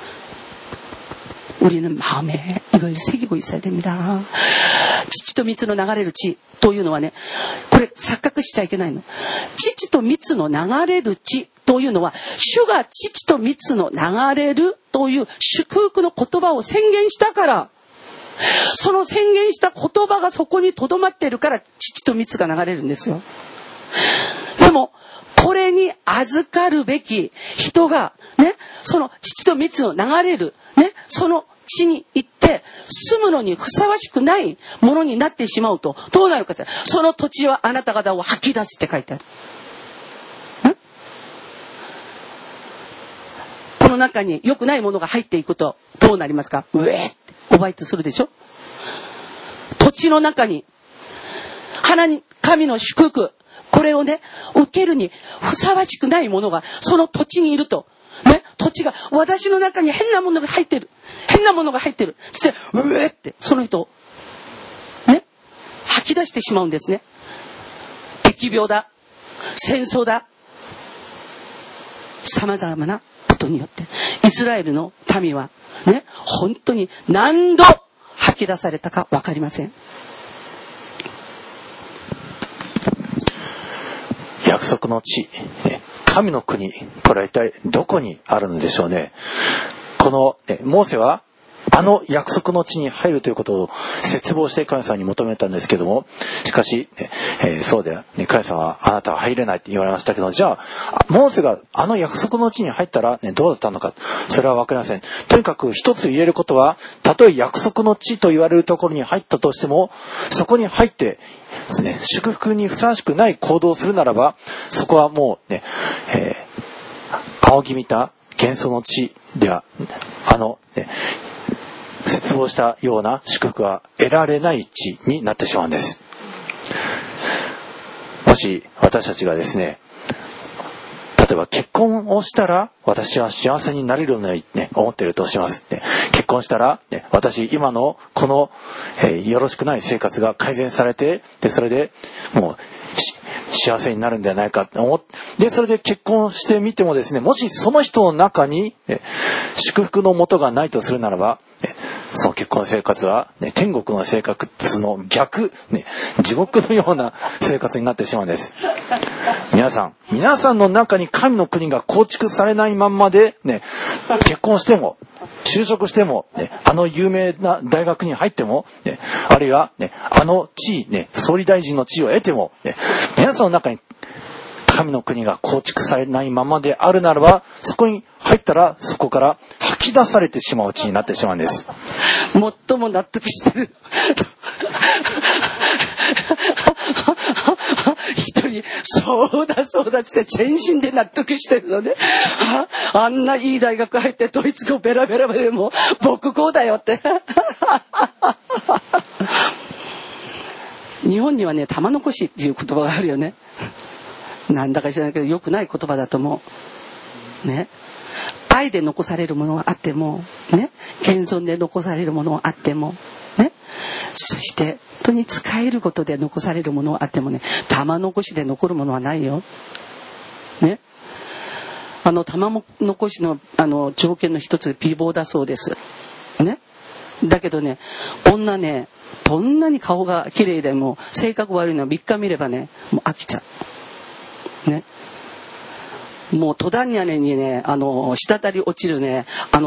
Speaker 2: 우리는 마음에 이걸 새기고 있어야 됩니다. 父と蜜の流れる地というのはね、これ錯覚しちゃいけないの。父と蜜の流れる地というのは、主が父と蜜の流れるという祝福の言葉を宣言したから、その宣言した言葉がそこに留まっているから父と蜜が流れるんですよ。でもこれに預かるべき人がね、その父と蜜の流れるね、その地に行って住むのにふさわしくないものになってしまうとどうなるかって、その土地はあなた方を吐き出すって書いてある。この中に良くないものが入っていくとどうなりますか？うえっておバイトするでしょ。土地の中に神の祝福、これをね受けるにふさわしくないものがその土地にいるとね、土地が私の中に変なものが入ってる、変なものが入ってる、そしてうえってその人をね吐き出してしまうんですね。疫病だ、戦争だ、さまざまなことによってイスラエルの民はね、本当に何度吐き出されたか分かりません。
Speaker 1: 約束の地、神の国、これは一体どこにあるのでしょうね。このモーセはあの約束の地に入るということを切望して神様に求めたんですけども、しかし、そうで神様はあなたは入れないって言われましたけど、じゃあモーセがあの約束の地に入ったら、どうだったのか、それは分かりません。とにかく一つ言えることは、たとえ約束の地と言われるところに入ったとしても、そこに入って祝福にふさわしくない行動をするならば、そこはもうね、仰ぎ見た幻想の地では絶望したような祝福は得られない地になってしまうんです。もし私たちがですね、例えば結婚をしたら私は幸せになれるように思っているとします。結婚したら私今のこのよろしくない生活が改善されて、それでもう幸せになるんではないかと思って、それで結婚してみてもですね、もしその人の中に祝福の元がないとするならば、その結婚生活は、天国の生活の逆、地獄のような生活になってしまうんです。皆さんの中に神の国が構築されないまんまで、結婚しても就職しても、あの有名な大学に入っても、あるいは、あの地位、総理大臣の地位を得ても、皆さんの中に神の国が構築されないままであるならば、そこに入ったらそこから吐き出されてしまう地になってしまうんです。
Speaker 2: 最も納得してる一人そうだって全身で納得してるのね。あんないい大学入ってドイツ語ベラベラでも僕こうだよって日本にはね、玉残しっていう言葉があるよね。なんだか知らないけど良くない言葉だと思うね。愛で残されるものがあってもね、謙遜で残されるものがあってもね、そして本当に使えることで残されるものがあってもね、玉残しで残るものはないよね。玉残しの条件の一つ美貌だそうですね。だけどね、女ね、どんなに顔が綺麗でも性格悪いのは3日見ればね、もう飽きちゃうね。もう戸田屋根にね、滴り落ちるね、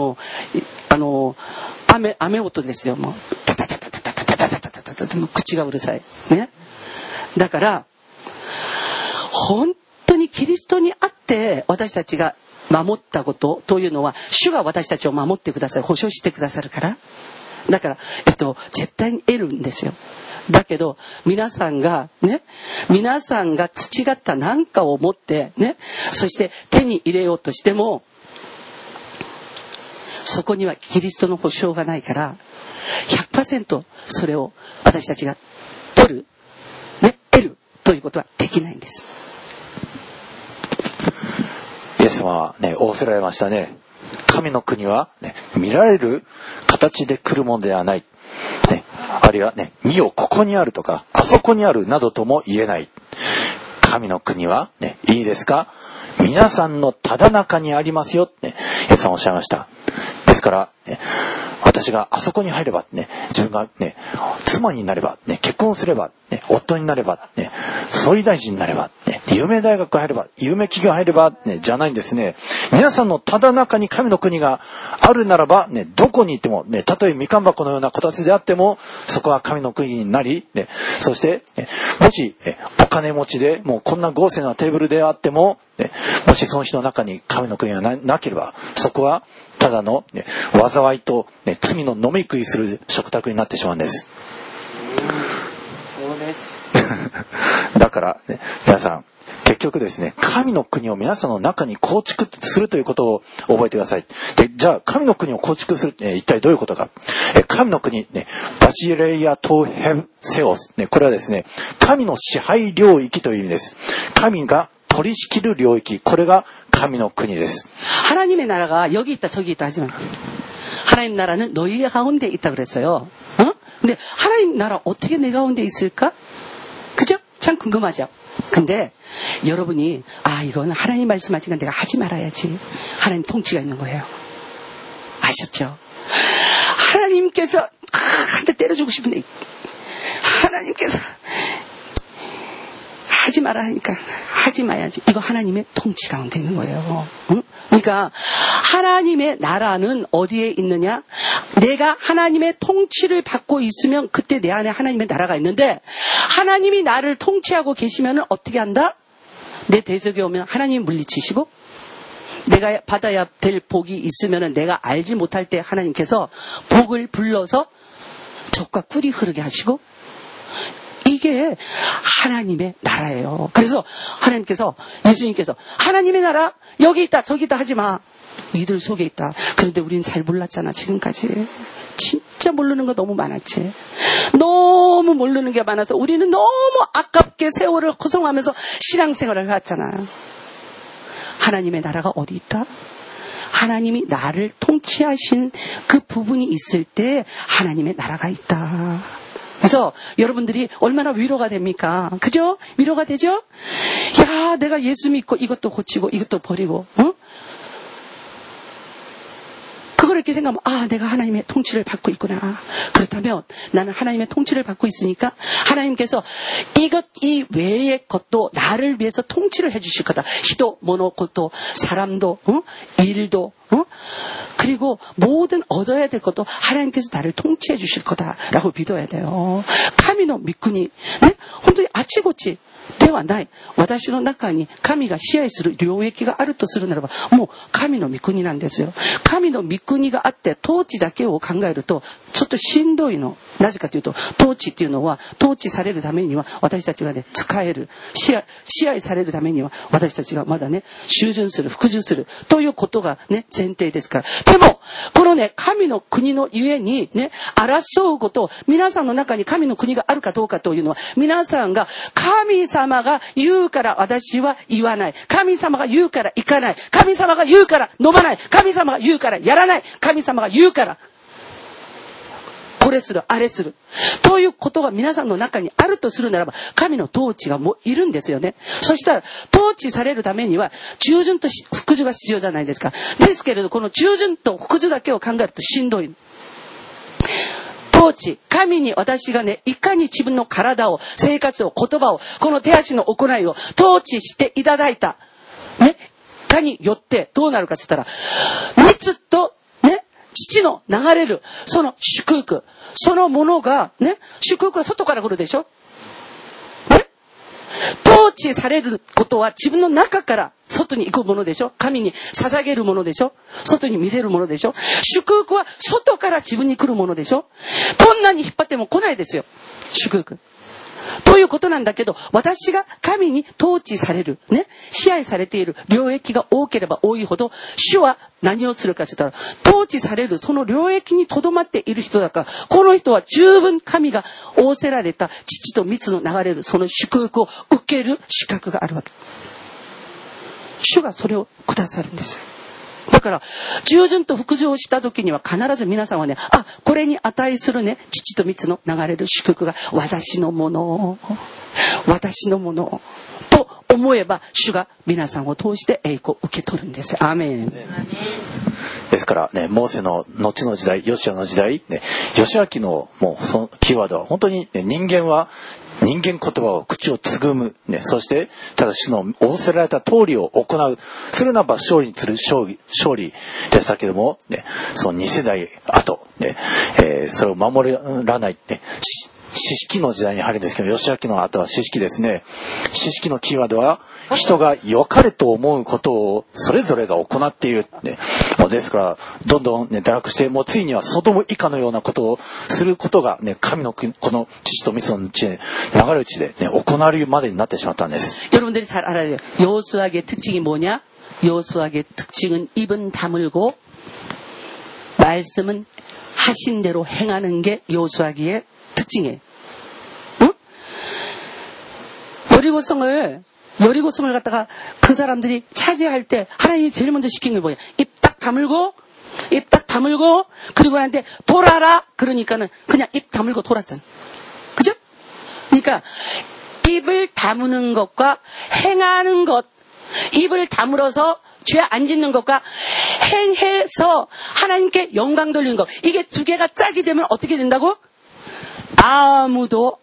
Speaker 2: 雨音ですよ。もうタタタタタタタタタタタタタ、もう口がうるさいね。だから本当にキリストにあって私たちが守ったことというのは主が私たちを守ってくださる、保証してくださるから。だから、絶対に得るんですよ。だけど皆さんが培った何かを持ってね、そして手に入れようとしても、そこにはキリストの保証がないから 100% それを私たちが取る、ね、得るということはできないんです。
Speaker 1: イエス様はね、仰せられましたね。神の国は、ね、見られる形で来るものではない、ね、あるいはね、見よここにあるとかあそこにあるなどとも言えない。神の国は、ね、いいですか、皆さんのただ中にありますよって、ね、イエス様おっしゃいました。ですから、ね、私があそこに入れば、ね、自分が、ね、妻になれば、ね、結婚すれば、ね、夫になれば、ね、総理大臣になれば、ね、有名大学入れば、有名企業入れば、ね、じゃないんですね。皆さんのただ中に神の国があるならば、ね、どこにいても、ね、たとえみかん箱のようなこたつであっても、そこは神の国になり、ね、そして、ね、もし、お金持ちでもうこんな豪勢なテーブルであっても、ね、もしその人の中に神の国が なければ、そこはただの、ね、災いと、ね、罪の飲み食いする食卓になってしまうんです。
Speaker 2: そうです
Speaker 1: だから、ね、皆さん結局ですね、神の国を皆さんの中に構築するということを覚えてください。で、じゃあ神の国を構築する、一体どういうことか。神の国、ね、バシレイアトヘブセオス、ね、これはですね、神の支配領域という意味です。神が取り仕切る領域、これが神の国です。
Speaker 2: 하나님의 나라가 여기 있다 저기 있다 하지만 하나님 나라는 너희 가운데 있다 그랬어요. 근데 하나님 나라 어떻게 내 가운데 있을까? 그죠? 참 궁금하죠. 근데 여러분이 이거는 하나님 말씀하지만 내가 하지 말아야지. 하나님 통치가 있는 거예요. 아셨죠? 하나님께서 한 대 때려주고 싶은데 하나님께서 하지 말라니까 하지 마야지. 이거 하나님의 통치 가운데 있는 거예요. 응? 그러니까 하나님의 나라는 어디에 있느냐? 내가 하나님의 통치를 받고 있으면 그때 내 안에 하나님의 나라가 있는데, 하나님이 나를 통치하고 계시면 어떻게 한다? 내 대적이 오면 하나님이 물리치시고, 내가 받아야 될 복이 있으면 내가 알지 못할 때 하나님께서 복을 불러서 적과 꿀이 흐르게 하시고, 이게 하나님의 나라예요. 그래서 하나님께서, 예수님께서 하나님의 나라 여기 있다 저기 있다 하지 마. 니들 속에 있다. 그런데 우리는 잘 몰랐잖아 지금까지. 진짜 모르는 거 너무 많았지. 너무 모르는 게 많아서 우리는 너무 아깝게 세월을 허송하면서 신앙생활을 해왔잖아. 하나님의 나라가 어디 있다? 하나님이 나를 통치하신 그 부분이 있을 때 하나님의 나라가 있다. 그래서 여러분들이 얼마나 위로가 됩니까? 그죠? 위로가 되죠? 야, 내가 예수 믿고 이것도 고치고 이것도 버리고, 그걸 이렇게 생각하면, 내가 하나님의 통치를 받고 있구나. 그렇다면 나는 하나님의 통치를 받고 있으니까 하나님께서 이 외의 것도 나를 위해서 통치를 해주실 거다. 희도, 모노, 것도, 사람도, 일도, 그리고 모든 얻어야 될 것도 하나님께서 나를 통치해 주실 거다라고 믿어야 돼요. 神の御国、ね、本当にあちこちではない。私の中に神が支配する領域があるとするならば、もう神の御国なんですよ。神の御国があって統治だけを考えるとちょっとしんどいの。なぜかというと、統治っていうのは統治されるためには私たちがね、使える、支配されるためには私たちがまだね、従順する、服従するということがね、前提ですから。でもこのね、神の国のゆえにね、争うこと、皆さんの中に神の国があるかどうかというのは、皆さんが神様が言うから私は言わない、神様が言うから行かない、神様が言うから飲まない、神様が言うからやらない、神様が言うからこれするあれするということが皆さんの中にあるとするならば、神の統治がもういるんですよね。そしたら統治されるためには従順と服従が必要じゃないですか。ですけれど、この従順と服従だけを考えるとしんどい。統治、神に私がね、いかに自分の体を、生活を、言葉を、この手足の行いを統治していただいたね、かによってどうなるかって言ったら、蜜とね、父の流れるその祝福、そのものがね、祝福は外から来るでしょ。ね、統治されることは自分の中から外に行くものでしょ。神に捧げるものでしょ。外に見せるものでしょ。祝福は外から自分に来るものでしょ。どんなに引っ張っても来ないですよ、祝福。ということなんだけど、私が神に統治される、ね、支配されている領域が多ければ多いほど、主は何をするかと言ったら、統治されるその領域に留まっている人だから、この人は十分神が仰せられた父と蜜の流れるその祝福を受ける資格があるわけ。主がそれをくださるんですよ。だから従順と服従をした時には必ず皆さんはね、あ、これに値するね、父と蜜の流れる祝福が私のものと思えば、主が皆さんを通して栄光を受け取るんです。アーメン。
Speaker 1: ですからね、モーセの後の時代、ヨシュアの時代、ね、ヨシュア記のもうそのキーワードは本当に、ね、人間言葉を口をつぐむ、ね、そしてただ主の仰せられた通りを行う、するなば勝利にする勝利でしたけども、ね、その2世代後、ね、それを守らない、ね、四式の時代に入るんですけど、ヨシュア記の後は四式ですね。四式のキーワードは、人が良かれと思うことをそれぞれが行っている、ね、もうですからどんどん、ね、堕落して、もうついにはソドム以下のようなことをすることが、ね、神のこの父と蜜の地へ流れる地で、ね、行われるまでになってしまったんです。
Speaker 2: 여러분들이 잘 알아야 돼요. 여호수아의 특징이 뭐냐? 여호수아의 특징은 입은 다물고 말씀은 하신 대로 행하는 게 여호수아기의 특징이에요. 응? 여리고성을 갖다가 그 사람들이 차지할 때 하나님이 제일 먼저 시킨 게 뭐냐? 입 딱 다물고 그리고 나한테 돌아라. 그러니까는 그냥 입 다물고 돌았잖아. 그죠? 그러니까 입을 다무는 것과 행하는 것, 입을 다물어서 죄 안 짓는 것과 행해서 하나님께 영광 돌리는 것, 이게 두 개가 짝이 되면 어떻게 된다고? 아무도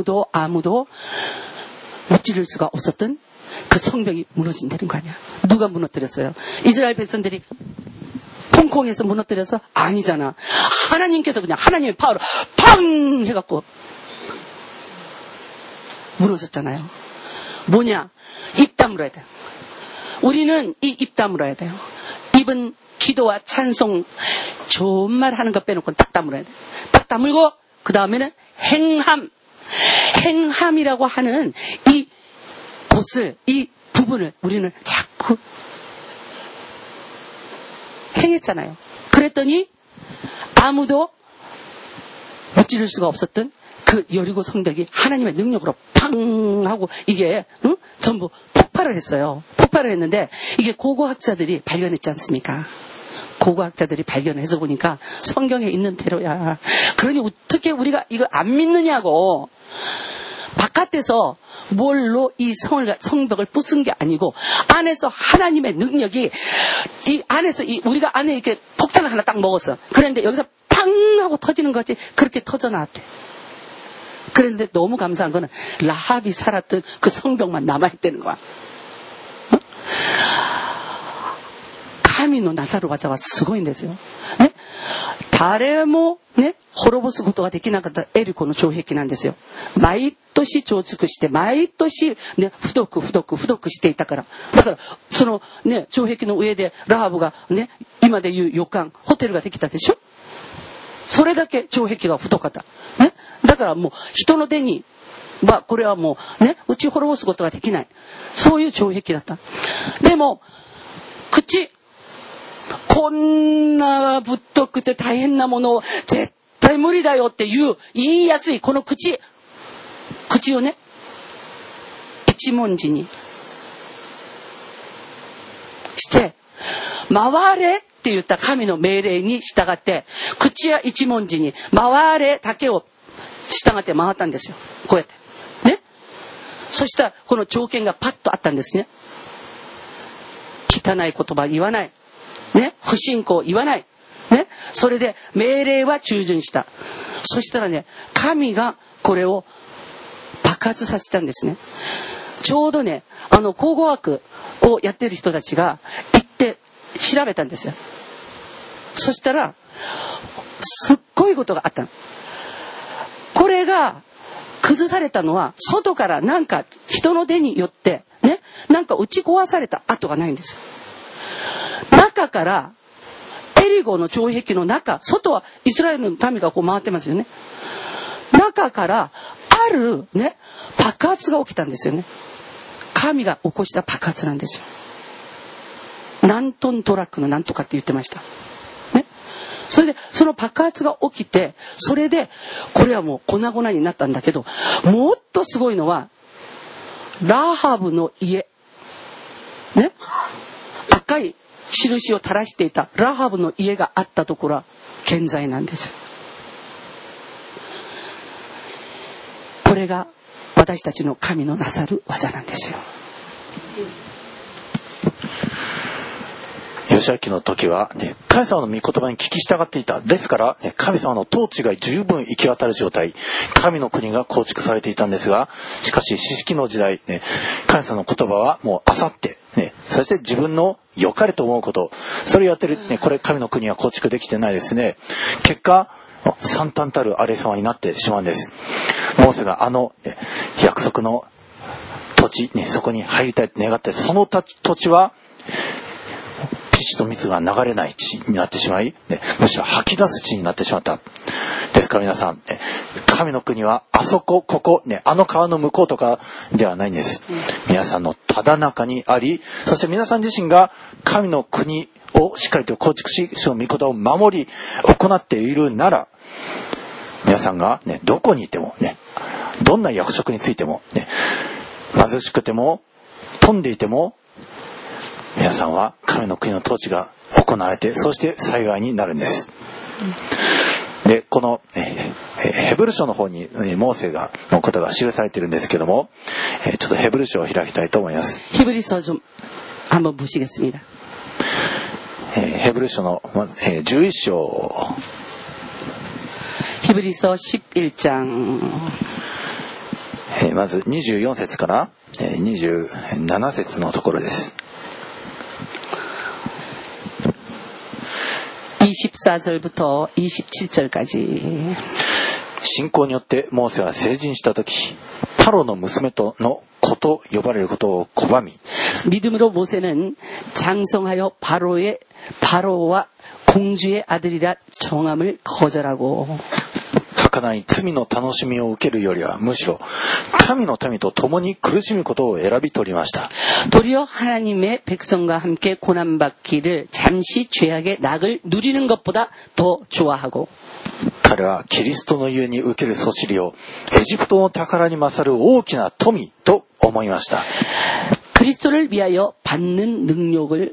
Speaker 2: 무찌를 수가 없었던 그 성벽이 무너진다는 거 아니야. 누가 무너뜨렸어요? 이스라엘 백성들이 홍콩에서 무너뜨려서? 아니잖아. 하나님께서 그냥 하나님의 파워로 팡 해갖고 무너졌잖아요. 뭐냐? 입 다물어야 돼요. 우리는 이 입 다물어야 돼요. 입은 기도와 찬송, 좋은 말 하는 거 빼놓고 딱 다물어야 돼요. 딱 다물고 그 다음에는 행함이라고 하는 이 곳을, 이 부분을 우리는 자꾸 행했잖아요. 그랬더니 아무도 무찌를 수가 없었던 그 여리고 성벽이 하나님의 능력으로 팡 하고 이게 전부 폭발을 했어요. 폭발을 했는데 이게 고고학자들이 발견했지 않습니까? 고고학자들이 발견해서 보니까 성경에 있는 대로야. 그러니 어떻게 우리가 이거 안 믿느냐고. 바깥에서 뭘로 이 성벽을 부순 게 아니고 안에서 하나님의 능력이 이 안에서 우리가 안에 이렇게 폭탄을 하나 딱 먹었어. 그런데 여기서 팡 하고 터지는 거지. 그렇게 터져 나왔대. 그런데 너무 감사한 거는 라합이 살았던 그 성벽만 남아있다는 거야. 어? 神のなさる技はすごいんですよ。ね、誰もね、滅ぼすことができなかったエリコの城壁なんですよ。毎年増築して、毎年ね、太くしていたから。だから、そのね、城壁の上でラハブがね、今でいう旅館、ホテルができたでしょ。それだけ城壁が太かった。ね。だからもう人の手に、これはもうね、打ち滅ぼすことができない。そういう城壁だった。でも、口、こんなぶっとくて大変なものを絶対無理だよって言いやすいこの口をね、一文字にして回れって言った神の命令に従って口や一文字に回れだけを従って回ったんですよ。こうやってね。そしたらこの条件がパッとあったんですね。汚い言葉言わないね、不信仰言わない。ね、それで命令は従順した。そしたらね、神がこれを爆発させたんですね。ちょうどね、考古学をやってる人たちが行って調べたんですよ。そしたら、すっごいことがあったの。これが崩されたのは外からなんか人の手によってね、なんか打ち壊された跡がないんですよ。中からエリゴの城壁の中、外はイスラエルの民がこう回ってますよね。中からあるね、爆発が起きたんですよね。神が起こした爆発なんですよ。何トントラックのなんとかって言ってました。ね。それでその爆発が起きて、それでこれはもう粉々になったんだけど、もっとすごいのはラハブの家、ね、赤い印を垂らしていたラハブの家があったところは健在なんです。これが私たちの神のなさる技なんですよ。
Speaker 1: ヨシア記の時は、ね、神様の御言葉に聞き従っていた。ですから、ね、神様の統治が十分行き渡る状態、神の国が構築されていたんですが、しかし四式の時代、ね、神様の言葉はもうあさって、ね、そして自分の良かれと思うこと、それをやってる、ね、これ神の国は構築できてないですね。結果、惨憺たる荒れ様になってしまうんです。モーセがね、約束の土地、ね、そこに入りたいと願って、その土地は血と水が流れない地になってしまい、ね、むしろ吐き出す地になってしまった。ですから皆さん、ね、神の国はあそこ、ここ、ね、あの川の向こうとかではないんです。皆さんのただ中にあり、そして皆さん自身が神の国をしっかりと構築し、その御言葉を守り、行っているなら、皆さんが、ね、どこにいても、ね、どんな役職についても、ね、貧しくても富んでいても、皆さんは神の国の統治が行われて、そして幸いになるんです。で、このヘブル書の方にモーセのことが記されているんですけども、ちょっとヘブル書を開きたいと思います。
Speaker 2: ヘブル書좀 한번 보시겠습니다。
Speaker 1: ヘブル書の11章。
Speaker 2: ヘブル書11장。
Speaker 1: まず24節から27節のところです。
Speaker 2: 24절부터 27절까지。
Speaker 1: 信仰によってモーセは成人した時、パロの娘との子と呼ばれることを拒み、
Speaker 2: 믿음으로 모세는 장성하여 바로와 공주의 아들이라 정함을 거절하고,
Speaker 1: 儚い罪の楽しみを受けるよりはむしろ神の民と共に苦しむことを選び取りました。
Speaker 2: 도리어 하나님의 백성과 함께 고난받기를 잠시 죄악의 낙을 누리는 것보다 더 좋아하고,
Speaker 1: 彼はキリストのゆえに受けるそしりをエジプトの宝に勝る大きな富と思いました。
Speaker 2: 그리스도를 위하여 받는 능력을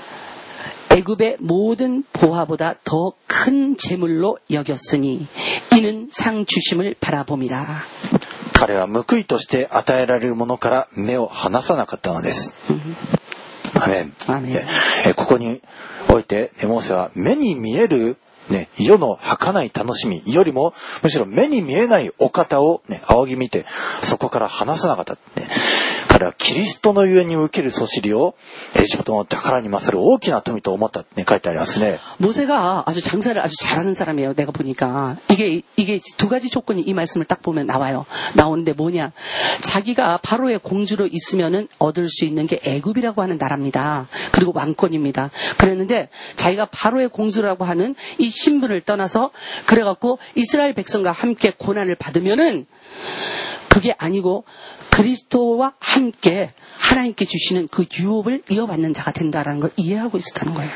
Speaker 2: 애굽의 모든 보화보다 더 큰 재물로 여겼으니 이는 상 주심을 바라봅니다.
Speaker 1: 彼は報いとして与えられるものから目を離さなかったのです。アメン。
Speaker 2: アメン。
Speaker 1: ここにおいてモーセは目に見えるね、世の儚い楽しみよりもむしろ目に見えないお方を、ね、仰ぎ見てそこから離さなかった、ね。彼はキリストのゆえに受けるそしりをエジプトの宝に勝る大きな富と思ったって書いてありますね。
Speaker 2: 모세가 아주 장사를 아주 잘하는 사람이에요. 내가 보니까 이게 두 가지 조건이 이 말씀을 딱 보면 나오는데 뭐냐? 자기가 바로의 공주로 있으면은 얻을 수 있는 게 애굽이라고 하는 나라입니다. 그리고 왕권입니다. 그랬는데 자기가 바로의 공주라고 하는 이 신분을 떠나서 그래갖고 이스라엘 백성과 함께 고난을 받으면은 그게 아니고 그리스도와 함께 하나님께 주시는 그 유업을 이어받는 자가 된다라는 걸 이해하고 있었다는 거예요.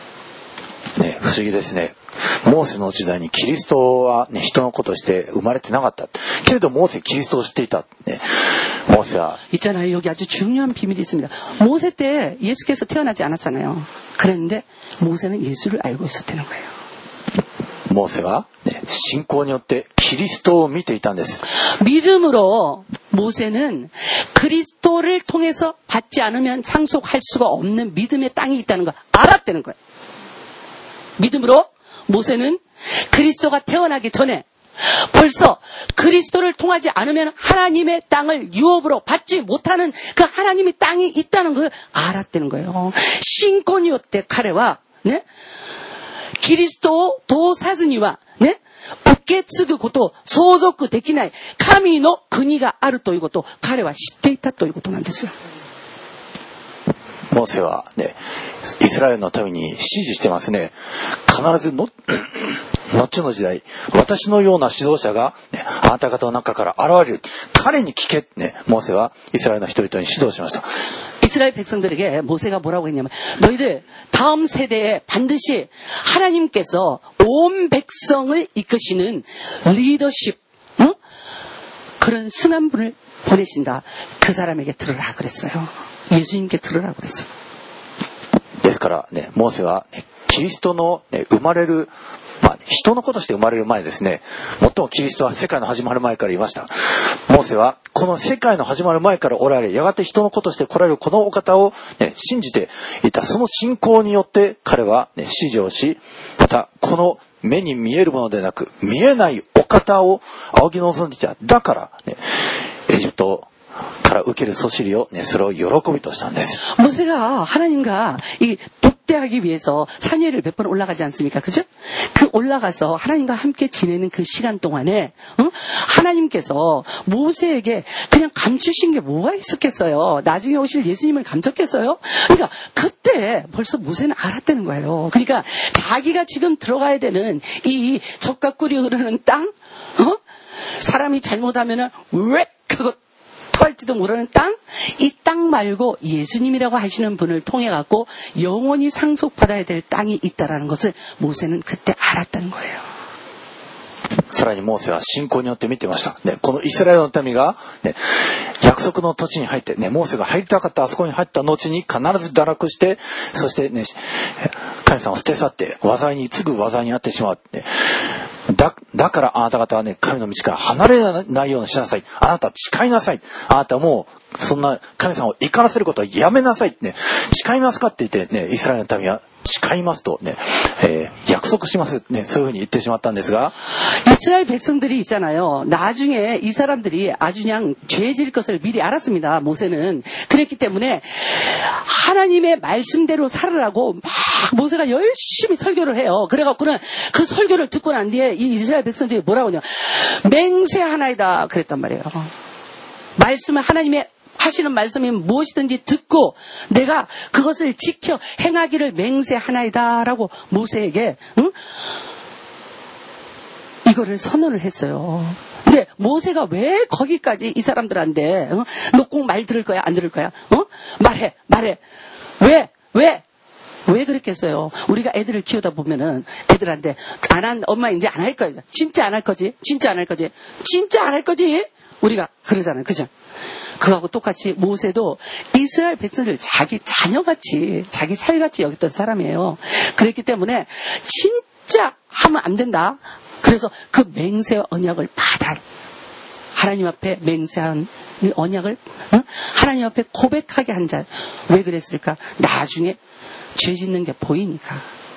Speaker 1: 네, 不思議ですね。モーセの時代にキリストは、ね、人の子として生まれてなかった。けれどモーセキリストを知っていた。ね、モーセは
Speaker 2: 있잖아요. 여기 아주 중요한 비밀이 있습니다. 모세 때 예수께서 태어나지 않았잖아요. 그랬는데 모세는 예수를 알고 있었다는 거예요.
Speaker 1: モーセは、ね、信仰によってキリストを見ていたんです。
Speaker 2: 믿음으로 모세는 그리스도를 통해서 받지 않으면 상속할 수가 없는 믿음의 땅이 있다는 걸 알았다는 거예요. 믿음으로 모세는 그리스도가 태어나기 전에 벌써 그리스도를 통하지 않으면 하나님의 땅을 유업으로 받지 못하는 그 하나님의 땅이 있다는 걸 알았다는 거예요. 신권이 요때彼はね、キリストを通さずにはね、受受け継ぐことを相続できない神の国があるということを彼は知っていたということなんですよ。
Speaker 1: モーセはね、イスラエルのために指示してますね。必ず後の時代、私のような指導者が、ね、あなた方の中から現れる。彼に聞け、ね、モーセはイスラエルの人々に指導しました。
Speaker 2: 이스라엘 백성들에게 모세가 뭐라고 했냐면 너희들 다음 세대에 반드시 하나님께서 온 백성을 이끄시는 리더십, 응? 그런 승한 분을 보내신다. 그 사람에게 들으라 그랬어요. 예수님께 들으라 그랬어요.
Speaker 1: ですからね、モーセは、ね、キリストの、ね、生まれる、人の子として生まれる前ですね、最もキリストは世界の始まる前からいました。モーセはこの世界の始まる前からおられ、やがて人の子として来られるこのお方を、ね、信じていた。その信仰によって彼は、ね、指示をし、またこの目に見えるものでなく見えないお方を仰ぎ望んでいた。だから、ね、エジプトから受けるそしりを、ね、それを喜びとしたんです。
Speaker 2: 모세가 하나님과 이 독대하기 위해서 산 위를 몇 번 올라가지 않습니까? 그죠? 그 올라가서 하나님과 함께 지내는 그 시간 동안에 하나님께서 모세에게 그냥 감추신 게 뭐가 있었겠어요? 나중에 오실 예수님을 감췄겠어요? 그러니까 그때 벌써 모세는 알았다는 거예요. 그러니까 자기가 지금 들어가야 되는 이 젖과 꿀이 흐르는 땅, 사람이 잘못하면은 왜 그거 토할지도 모르는 땅, 이 땅 말고 예수님이라고 하시는 분을 통해 갖고 영원히 상속받아야 될 땅이 있다라는 것을 모세는 그때 알았다는 거예요.
Speaker 1: さらにモーセは信仰によって見てました。ね、このイスラエルの民が、ね、約束の土地に入って、ね、モーセが入りたかったあそこに入った後に必ず堕落して、そしてね、神様を捨て去って災いに次ぐ災いにあってしまう。ね、だからあなた方はね、神の道から離れないようにしなさい。あなた誓いなさい。あなたもうそんな神様を怒らせることはやめなさい。ね、誓いますかって言ってね、イスラエルの民は誓いますとね、約束しますね、そういうふうに言ってしまったんですが、
Speaker 2: 이스라엘 백성들이 있잖아요. 나중에 이 사람들이 아주 그냥 죄질 것을 미리 알았습니다. 모세는. 그랬기 때문에 하나님의 말씀대로 살으라고 막 모세가 열심히 설교를 해요. 그래갖고는 그 설교를 듣고 난 뒤에 이 이스라엘 백성들이 뭐라고 하냐, 맹세하나이다 그랬단 말이에요. 말씀을 하나님의 하시는 말씀이 무엇이든지 듣고 내가 그것을 지켜 행하기를 맹세하나이다라고 모세에게 이거를 선언을 했어요. 근데 모세가 왜 거기까지 이 사람들한테 너 꼭 말 들을 거야 안 들을 거야? 말해. 왜 그랬겠어요? 우리가 애들을 키우다 보면은 애들한테 엄마 이제 안 할 거야. 진짜 안 할 거지? 진짜 안 할 거지? 진짜 안 할 거지? 우리가 그러잖아요. 그죠? 그하고 똑같이 모세도 이스라엘 백성들 자기 자녀같이 자기 살같이 여겼던 사람이에요. 그랬기 때문에 진짜 하면 안 된다. 그래서 그 맹세와 언약을 받아 하나님 앞에 맹세한 이 언약을 하나님 앞에 고백하게 한 자. 왜 그랬을까? 나중에 죄 짓는 게 보이니까.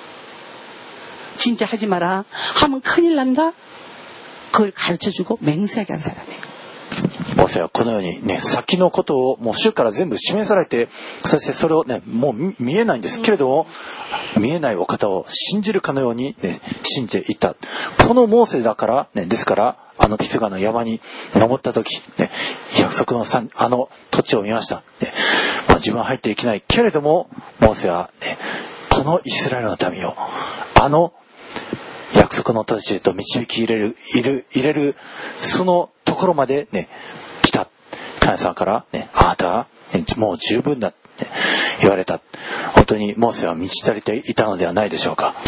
Speaker 2: 진짜 하지 마라. 하면 큰일 난다. 그걸 가르쳐주고 맹세하게 한 사람이에요.
Speaker 1: モーセはこのようにね、先のことをもう主から全部示されて、そしてそれをね、もう見えないんですけれども、見えないお方を信じるかのようにね、信じていた。このモーセだからね、ですからあのピスガの山に登った時、ね、約束のあの土地を見ました。ね、自分は入っていけないけれども、モーセはね、このイスラエルの民をあの約束の土地へと導き入れるそのところまでね、来た。神様からね、あなたは、ね、もう十分だって言われた。本当にモーセは満ち足りていたのではないでしょうか。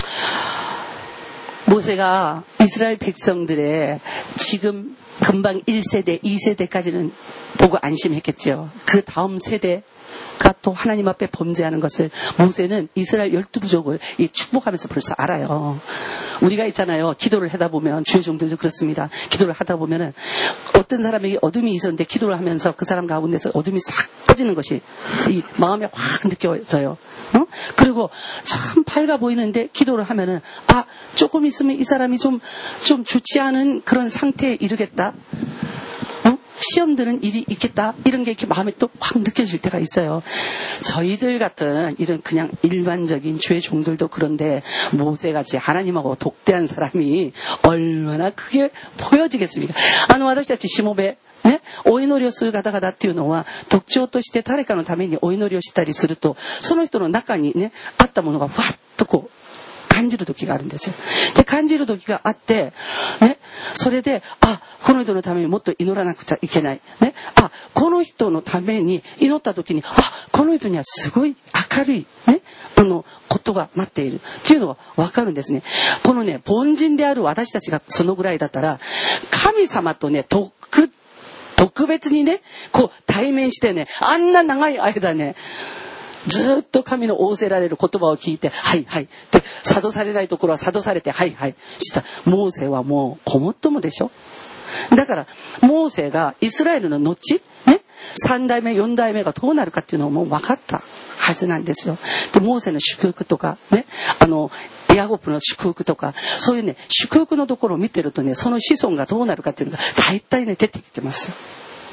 Speaker 2: 모세가 이스라엘 백성들의 지금 금방 1세대, 2세대까지는 보고 안심했겠죠. 그 다음 세대가 또 하나님 앞에 범죄하는 것을 모세는 이스라엘 12부족을 축복하면서 벌써 알아요. 우리가 있잖아요. 기도를 하다 보면 주의 종들도 그렇습니다. 기도를 하다 보면은 어떤 사람에게 어둠이 있었는데 기도를 하면서 그 사람 가운데서 어둠이 싹 꺼지는 것이 이 마음에 확 느껴져요. 그리고 참 밝아 보이는데 기도를 하면은 조금 있으면 이 사람이 좀 좋지 않은 그런 상태에 이르겠다. 시험드는 일이 있겠다 이런 게 이렇게 마음에 또 확 느껴질 때가 있어요. 저희들 같은 이런 그냥 일반적인 주의 종들도 그런데 모세같이 하나님하고 독대한 사람이 얼마나 크게 보여지겠습니까? 私たちしもべね、お祈りをする方々っていうのは特徴として誰かのためにお祈りをしたりするとその人の中にねあったものがふわっとこう感じる時があるんですよ。で感じる時があってね、それでこの人のためにもっと祈らなくちゃいけないね、この人のために祈った時にこの人にはすごい明るいねことが待っているっていうのが分かるんですね。このね凡人である私たちがそのぐらいだったら神様とね特別にねこう対面してねあんな長い間ねずっと神の仰せられる言葉を聞いてはいはいで諭されないところは諭されてはいはいしたモーセはもうごもっともでしょ。だからモーセがイスラエルの後ね3代目4代目がどうなるかっていうのをもう分かったはずなんですよ。でモーセの祝福とかねヤコブの祝福とかそういうね祝福のところを見てるとねその子孫がどうなるかっていうのが大体ね出てきてます。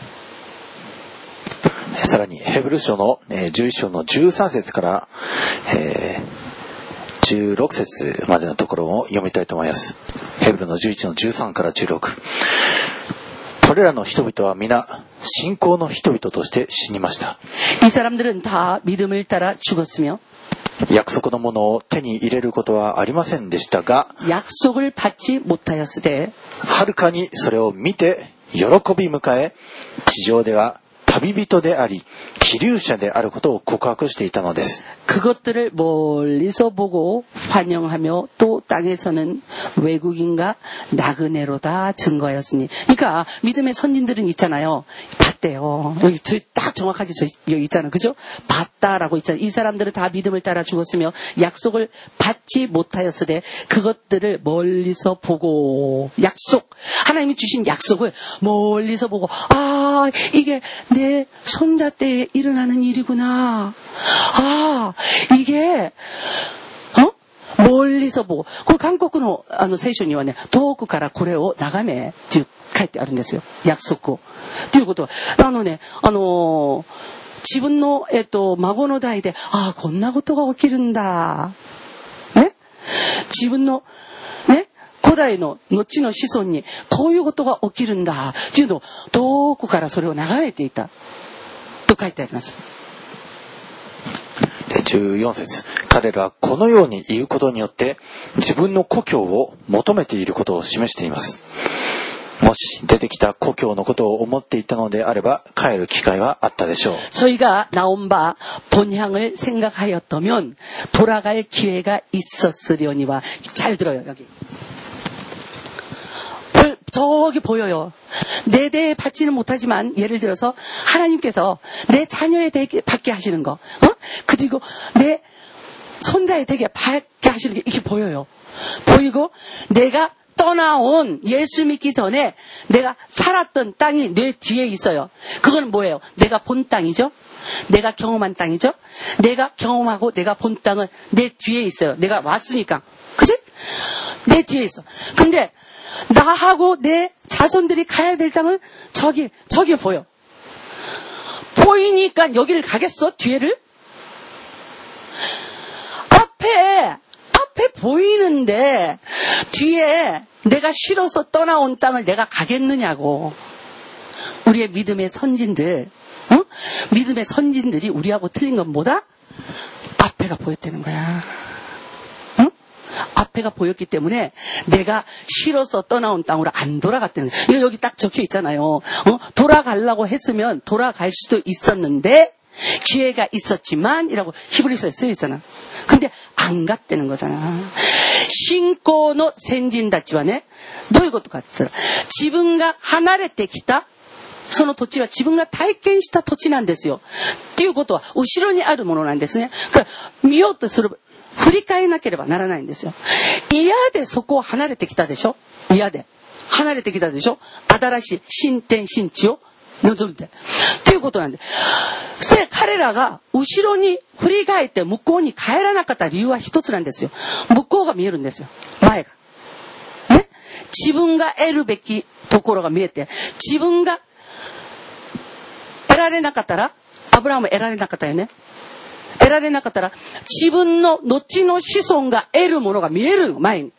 Speaker 1: さらにヘブル書の11章の13節から16節までのところを読みたいと思います。ヘブルの11の13から16。これらの人々は皆信仰の人々として死にました。
Speaker 2: 이 사람들은 다 믿음을 따라 죽었으며
Speaker 1: 約束のものを手に入れることはありませんでしたが、
Speaker 2: 약속을 받지 못하였으되
Speaker 1: はるかにそれを見て喜び迎え、地上では旅人であり気流者であることを告白していたのです。
Speaker 2: 그것들을 멀리서 보고 환영하며 또 땅에서는 외국인과 나그네로다 증거였으니. 그러니까 믿음의 선진들은 있잖아요. 봤대요. 여기 딱 정확하게 여기 있잖아요. 그죠? 봤다라고 있잖아요. 이 사람들은 다 믿음을 따라 죽었으며 약속을 받지 못하였으되 그것들을 멀리서 보고 약속 하나님이 주신 약속을 멀리서 보고 이게 내 손자 때에 일어나는 일이구나. 이게 멀리서 보고. これ韓国の聖書にはね遠くからこれを眺めって書いてあるんですよ。約束を。ということは自分の孫の代でこんなことが起きるんだ。ね。自分のね古代の後の子孫にこういうことが起きるんだっていうのを遠くからそれを眺めていたと書いてあります。
Speaker 1: 14節、彼らはこのように言うことによって自分の故郷を求めていることを示しています。もし出てきた故郷のことを思っていたのであれば帰る機会はあったでしょう。
Speaker 2: 저희가 나온 바 본향을 생각하였다면 돌아갈 기회가 있었으려니와. 잘 들어요. 여기 저기 보여요. 내 대에 받지는 못하지만 예를 들어서 하나님께서 내 자녀에 대해 받게 하시는 거, 그리고 내 손자에 대해 받게 하시는 게 이렇게 보여요. 보이고 내가 떠나온 예수 믿기 전에 내가 살았던 땅이 내 뒤에 있어요. 그건 뭐예요? 내가 본 땅이죠. 내가 경험한 땅이죠. 내가 경험하고 내가 본 땅은 내 뒤에 있어요. 내가 왔으니까. 그치? 내 뒤에 있어. 근데 나하고 내 자손들이 가야 될 땅은 저기 보여. 보이니까 여기를 가겠어? 뒤에를? 앞에 보이는데 뒤에 내가 싫어서 떠나온 땅을 내가 가겠느냐고. 우리의 믿음의 선진들, 믿음의 선진들이 우리하고 틀린 건 뭐다? 앞에가 보였다는 거야. 앞에가 보였기 때문에 내가 싫어서 떠나온 땅으로 안 돌아갔다는 거예요. 이거 여기 딱 적혀 있잖아요. 돌아가려고 했으면 돌아갈 수도 있었는데 기회가 있었지만 이라고 히브리서에 쓰여 있잖아. 근데 안 갔다는 거잖아. 신고의先人たちはね、どういうことかって言ったら自分が離れてきたその土地は自分が体験した土地なんですよ。っていうことは後ろにあるものなんですね。だから見ようとする振り返らなければならないんですよ。嫌でそこを離れてきたでしょ。嫌で離れてきたでしょ。新しい新天新地を望んでということなんで、それ彼らが後ろに振り返って向こうに帰らなかった理由は一つなんですよ。向こうが見えるんですよ。前がね、自分が得るべきところが見えて、自分がられなかったら、アブラハム得られなかったよね。得られなかったら、自分の後の子孫が得るものが見えるの、前に。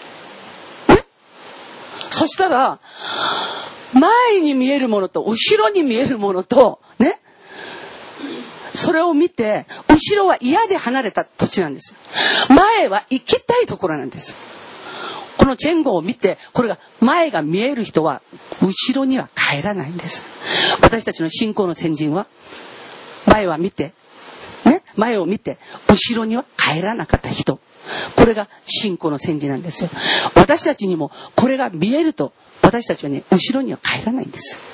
Speaker 2: そしたら、前に見えるものと後ろに見えるものとね、それを見て、後ろは嫌で離れた土地なんですよ。前は行きたいところなんです。この前後を見て、これが前が見える人は後ろには帰らないんです。私たちの信仰の先人は前は見てね、前を見て後ろには帰らなかった人、これが信仰の先人なんですよ。私たちにもこれが見えると、私たちはね、後ろには帰らないんですよ。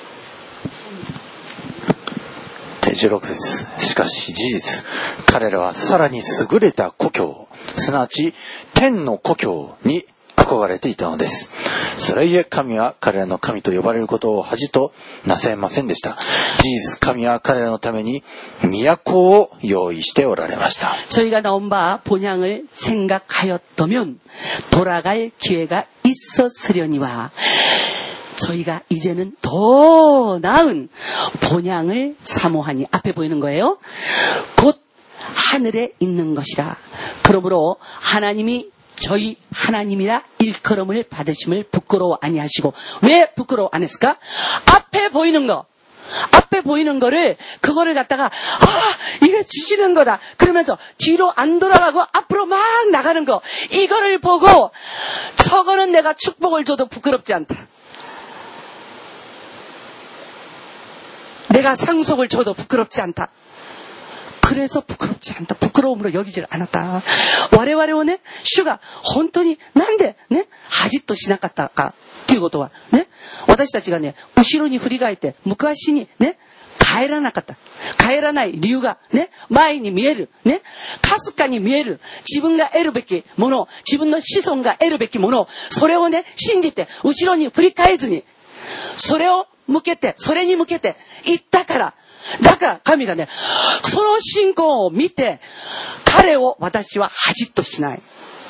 Speaker 1: 16節。しかし事実、彼らはさらに優れた故郷、すなわち天の故郷に憧れていたのです。それゆえ神は彼らの神と呼ばれることを恥となさいませんでした。事実、神は彼らのために都を用意しておられました。
Speaker 2: 저희가 나온 바 본향을 생각하였다면 돌아갈 기회가 있었으려니와 저희가 이제는 더 나은 본향을 사모하니, 앞에 보이는 거예요. 곧 하늘에 있는 것이라. 그러므로 하나님이 저희 하나님이라 일컬음을 받으심을 부끄러워 아니하시고. 왜 부끄러워 안 했을까? 앞에 보이는 거, 앞에 보이는 거를, 그거를 갖다가 이게 지지는 거다 그러면서 뒤로 안 돌아가고 앞으로 막 나가는 거, 이거를 보고 저거는 내가 축복을 줘도 부끄럽지 않다, 내가 상속을 줘도 부끄럽지 않다. 그래서 부끄럽지 않다. 부끄러움으로 여기질 않았다. 我々をね、主が本当になんでね、恥としなかったかっていうことはね、私たちがね、後ろに振り返って昔にね、帰らなかった。帰らない理由がね、前に見えるね、かすかに見える自分が得るべきもの、自分の子孫が得るべきもの、それをね、信じて後ろに振り返ずに、それを向けて、それに向けて行ったから。だから神がね、その信仰を見て、彼を私は恥としない。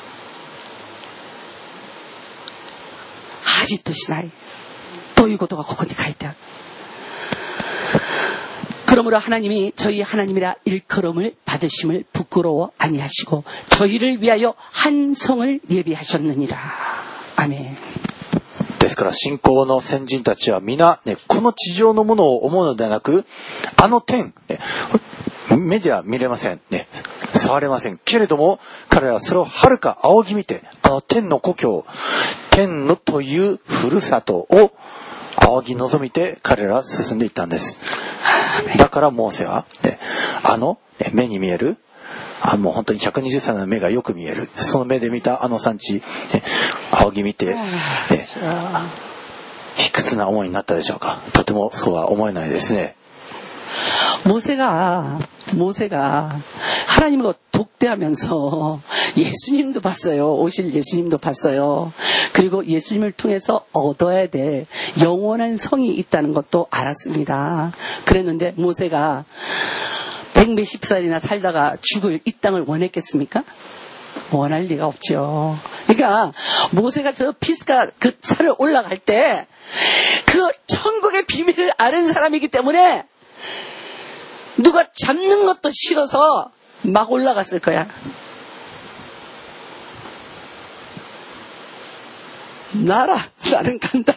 Speaker 2: 恥としない。ということがここに書いてある。그러므로 하나님이 저희 하나님이라 일컬음을 받으심을 부끄러워 아니하시고 저희를 위하여 한 성을 예비하셨느니라. 아멘.
Speaker 1: ですから信仰の先人たちは皆、ね、この地上のものを思うのではなく、あの天、ね、目では見れません、ね、触れませんけれども、彼らはそれをはるか仰ぎ見て、あの天の故郷、天のというふるさとを仰ぎ望みて彼らは進んでいったんです。だからモーセは、ね、目に見える、もう本当に120歳の目がよく見える、その目で見たあの産地、ね、仰ぎ見て、ね、卑屈な思いになったでしょうか。とてもそうは思えないですね。
Speaker 2: 모세가 하나님과 독대하면서 예수님도 봤어요. 오실 예수님도 봤어요. 그리고 예수님을 통해서 얻어야 될 영원한 성이 있다는 것도 알았습니다. 그랬는데 모세가 100몇십 살이나 살다가 죽을 이 땅을 원했겠습니까? 원할 리가 없죠. 그러니까 모세가 저 피스가 그 산을 올라갈 때 그 천국의 비밀을 아는 사람이기 때문에 누가 잡는 것도 싫어서 막 올라갔을 거야. 나는 간다.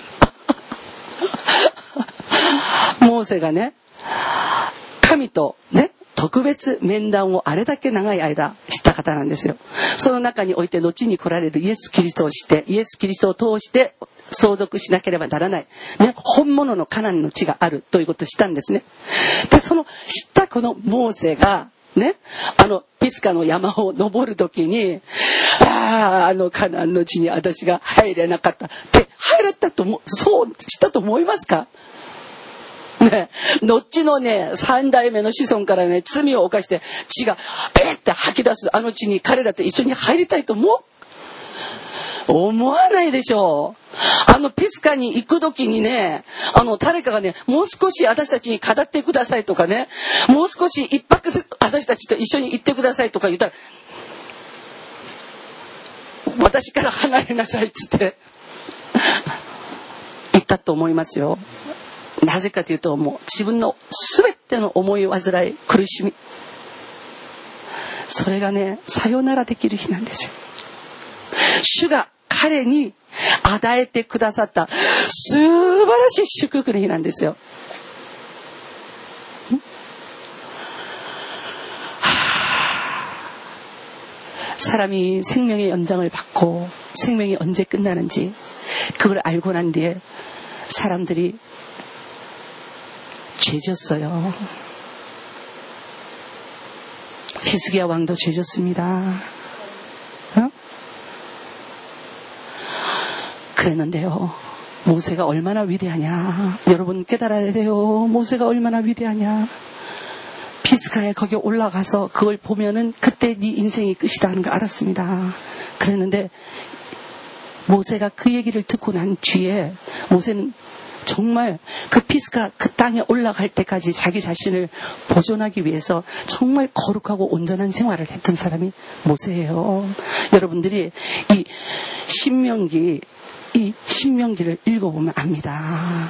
Speaker 2: 모세가ね、神とね、特別面談をあれだけ長い間した方なんですよ。その中において後に来られるイエス・キリストを知って、イエス・キリストを通して相続しなければならない、ね、本物のカナンの地があるということをしたんですね。で、その知ったこのモーセがね、ピスカの山を登るときに、カナンの地に私が入れなかったって入れたとそうしたと思いますかね、後のね、三代目の子孫からね、罪を犯して血がって吐き出すあの地に彼らと一緒に入りたいと思わないでしょう。ピスカに行く時にね、誰かがね、もう少し私たちに語ってくださいとかね、もう少し一泊私たちと一緒に行ってくださいとか言ったら、私から離れなさいっつって言ったと思いますよ。 なぜかというと、もう自分の全ての思い煩い、苦しみ、それがね、さよならできる日なんですよ。主が彼に与えてくださった素晴らしい祝福の日なんですよ。사람이 생명의 연장을 받고 생명이 언제 끝나는지 그걸 알고 난 뒤에 사람들이 죄졌어요. 히스기야 왕도 죄졌습니다. 그랬는데요, 모세가 얼마나 위대하냐. 여러분 깨달아야 돼요. 모세가 얼마나 위대하냐. 피스가에 거기 올라가서 그걸 보면은 그때 네 인생이 끝이다 하는 걸 알았습니다. 그랬는데 모세가 그 얘기를 듣고 난 뒤에 모세는 정말 그 피스가 그 땅에 올라갈 때까지 자기 자신을 보존하기 위해서 정말 거룩하고 온전한 생활을 했던 사람이 모세예요. 여러분들이 이 신명기를 읽어보면 압니다.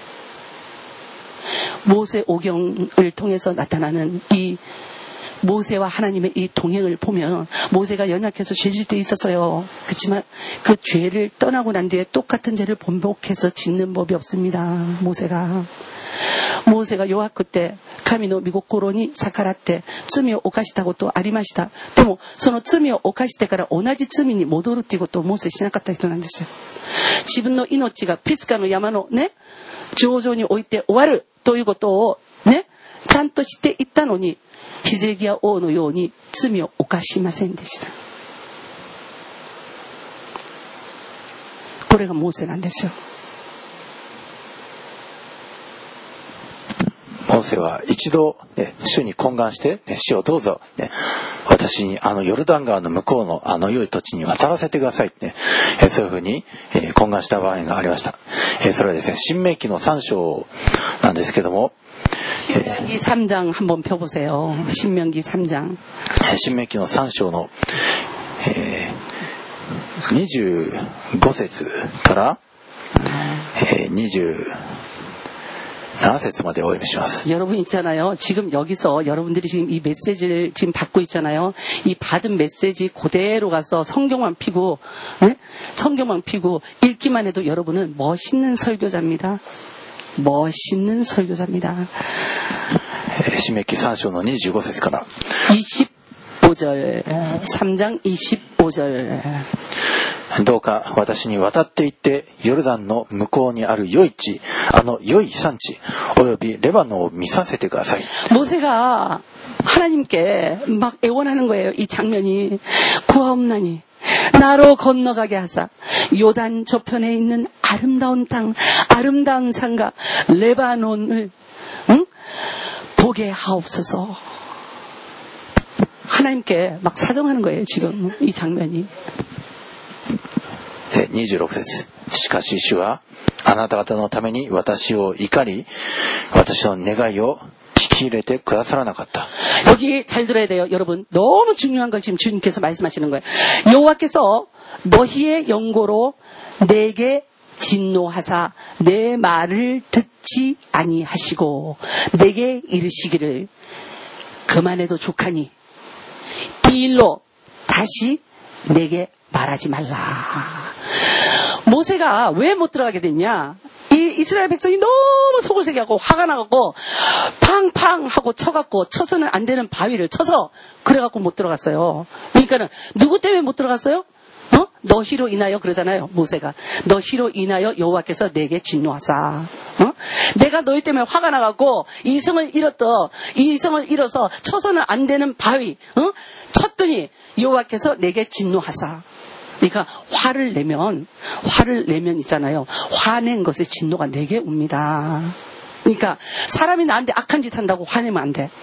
Speaker 2: 모세 오경을 통해서 나타나는 이 모세와 하나님의 이 동행을 보면 모세가 연약해서 죄질 때 있었어요. 그렇지만 그 죄를 떠나고 난 뒤에 똑같은 죄를 반복해서 짓는 법이 없습니다. 모세가弱くて神の御心に逆らって罪を犯したことはありました。でもその罪を犯してから同じ罪に戻るっていうことをモーセしなかった人なんですよ。自分の命がピスカの山のね頂上に置いて終わるということをねちゃんとしていったのにヒゼキヤ王のように罪を犯しませんでした。これがモーセなんですよ。
Speaker 1: モーセは一度、ね、主に懇願して、ね、主をどうぞ、ね、私にヨルダン川の向こうの良い土地に渡らせてくださいって、ね、そういうふうに、懇願した場合がありました。それはですね、申命記の3章なんですけども、
Speaker 2: 신명기 3장 한번 펴보세요. 신명기 3장.
Speaker 1: 申命記の3章の、25節から、27節までお読みします.
Speaker 2: 여러분 있잖아요. 지금 여기서 여러분들이 지금 이 메시지를 지금 받고 있잖아요. 이 받은 메시지 그대로 가서 성경만 피고, 네? 성경만 피고 읽기만 해도 여러분은 멋있는 설교자입니다. 멋있는 설교자입니다.
Speaker 1: 申命記3章の25節から
Speaker 2: 25절 3장 25절
Speaker 1: どうか私に渡って行ってヨルダンの向こうにある良い地良い産地およびレバノンを見させてください.
Speaker 2: 모세가 하나님께 막 애원하는 거예요. 이 장면이 구하옵나니 나로 건너가게 하사 요단 저편에 있는 아름다운 땅 아름다운 산과 레바논을 보게 하옵소서. 하나님께 막 사정하는 거예요. 지금 이 장면이.
Speaker 1: 26節しかし主はあなた方のために私を怒り私の願いを聞き入れてくださらなかった.
Speaker 2: 여기 잘 들어야 돼요. 여러분 너무 중요한 걸 지금 주님께서 말씀하시는 거예요. 여호와께서 너희의 영고로 내게 진노하사 내 말을 듣지 아니하시고 내게 이르시기를 그만해도 족하니 이 일로 다시 내게 말하지 말라. 모세가 왜 못 들어가게 됐냐? 이 이스라엘 백성이 너무 속을 새겨갖고 화가 나갖고 팡팡 하고 쳐서는 안 되는 바위를 쳐서 그래갖고 못 들어갔어요. 그러니까는 누구 때문에 못 들어갔어요? 너희로 인하여 그러잖아요. 모세가 너희로 인하여 여호와께서 내게 진노하사. 내가 너희 때문에 화가 나갖고 이성을 잃어서 쳐서는 안 되는 바위 쳤더니 여호와께서 내게 진노하사. 그러니까 화를 내면 있잖아요. 화낸 것에 진노가 내게 옵니다. 그러니까 사람이 나한테 악한 짓 한다고 화내면 안 돼.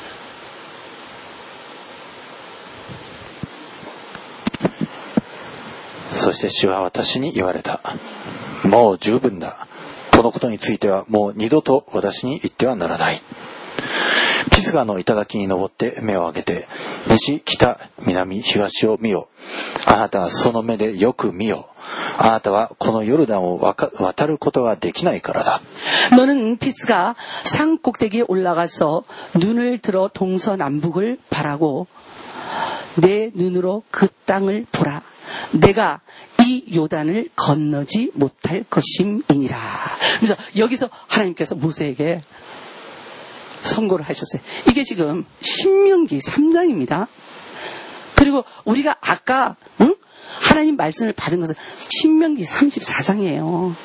Speaker 1: そして主は私に言われた。もう十分だ。このことについてはもう二度と私に言ってはならない。ピスガの頂に登って目を上げて西北南東を見よ。あなたはその目でよく見よ。ああなたはこのヨルダンを渡ることができないからだ。
Speaker 2: 너는 피스가 산 꼭대기에 올라가서 눈을 들어 동서남북을 바라고 내 눈으로 그 땅을 보라. 내가 이 요단을 건너지 못할 것임이니라. 그래서 여기서 하나님께서 모세에게 선고를 하셨어요. 이게 지금 신명기 3장입니다. 그리고 우리가 아까 하나님 말씀을 받은 것은 신명기 34장이에요.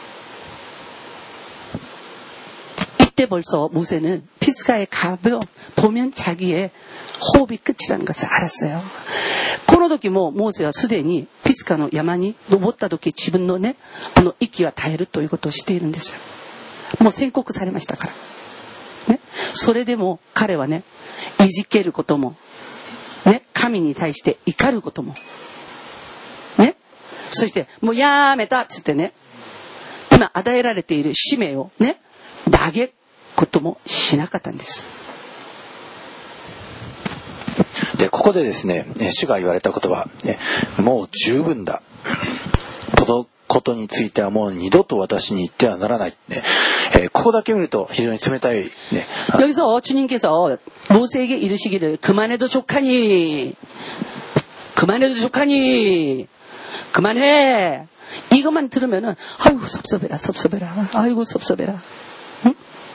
Speaker 2: 이때 벌써 모세는 피스가에 가면 보면 자기의 호흡이 끝이라는 것을 알았어요. この時もモーセはすでにピスカの山に登った時自分のね、息は絶えるということをしているんですよ。もう宣告されましたから。ね、それでも彼はね、いじけることも、ね、神に対して怒ることも、ね、そしてもうやめたっつってね、今与えられている使命をね、投げることもしなかったんです。
Speaker 1: で、ここでですね、主が言われたことは、ね、もう十分だ。このことについてはもう二度と私に言ってはならない。ね、ここだけ見ると非常に冷たい。ね、
Speaker 2: 여기서 주님께서 모세에게 이르시기를 그만해도 좋하니 그만해. 이것만 들으면은 아이고 섭섭해라. 아이고 섭섭해라. 응?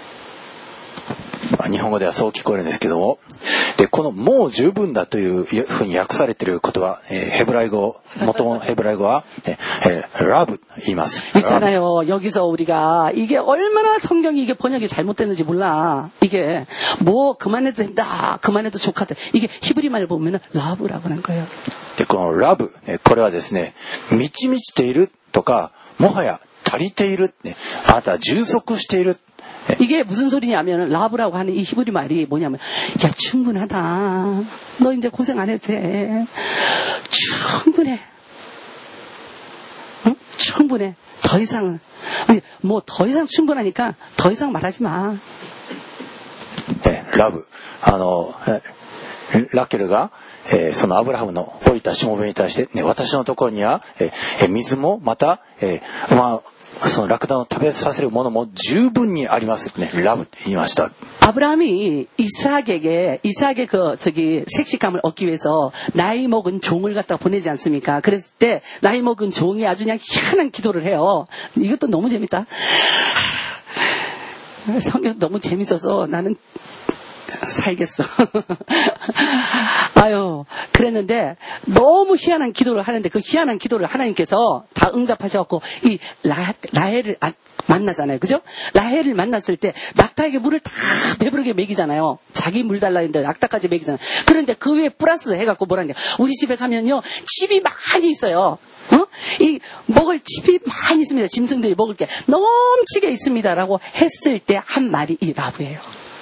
Speaker 1: 日本語ではそう聞こえるんですけども、でこのもう十分だというふうに訳されていることは、元のヘブライ語は、ラブ言います。
Speaker 2: 있잖아요. 여기서 우리가 이게 얼마나 성경이 이게 번역이 잘못됐는지 몰라. 이게 뭐 그만해도 된다, 그만해도 좋다. 이게 히브리 말 보면은 라브라고 하는 거예요.
Speaker 1: でこのラブ、これはですね、満ち満ちているとか、もはや足りている、あなたは充足している。
Speaker 2: 이게 무슨 소리냐면 라브라고 하는 이 히브리 말이 뭐냐면 야 충분하다. 너 이제 고생 안 해도 돼. 충분해. 응? 충분해. 더 이상은 뭐 더 이상 충분하니까 더 이상 말하지 마.
Speaker 1: 네, 라브. ラケルが、そのアブラハムの置いたしもべに対して、ね、私のところには、水もまた、そのラクダを食べさせるものも十分にありますね。ラブって言いました。
Speaker 2: 아브라함이 이삭에게 그 색식감을 얻기 위해서 나이 먹은 종을 갖다 보내지 않습니까? 그랬을 때 나이 먹은 종이 아주 그냥 희한한 기도를 해요. 이것도 너무 재밌다. 성경 너무 재밌어서 나는 살겠어. 아유, 그랬는데 너무 희한한 기도를 하는데 그 희한한 기도를 하나님께서 다 응답하셔갖고 이 라헬을 만나잖아요. 그죠? 라헬을 만났을 때 낙타에게 물을 다 배부르게 먹이잖아요. 자기 물 달라 했는데 낙타까지 먹이잖아요. 그런데 그 위에 플러스 해갖고 뭐라는 게 우리 집에 가면요 칩이 많이 있어요. 이 먹을 칩이 많이 있습니다. 짐승들이 먹을 게 넘치게 있습니다라고 했을 때 한 말이 이 라브예요.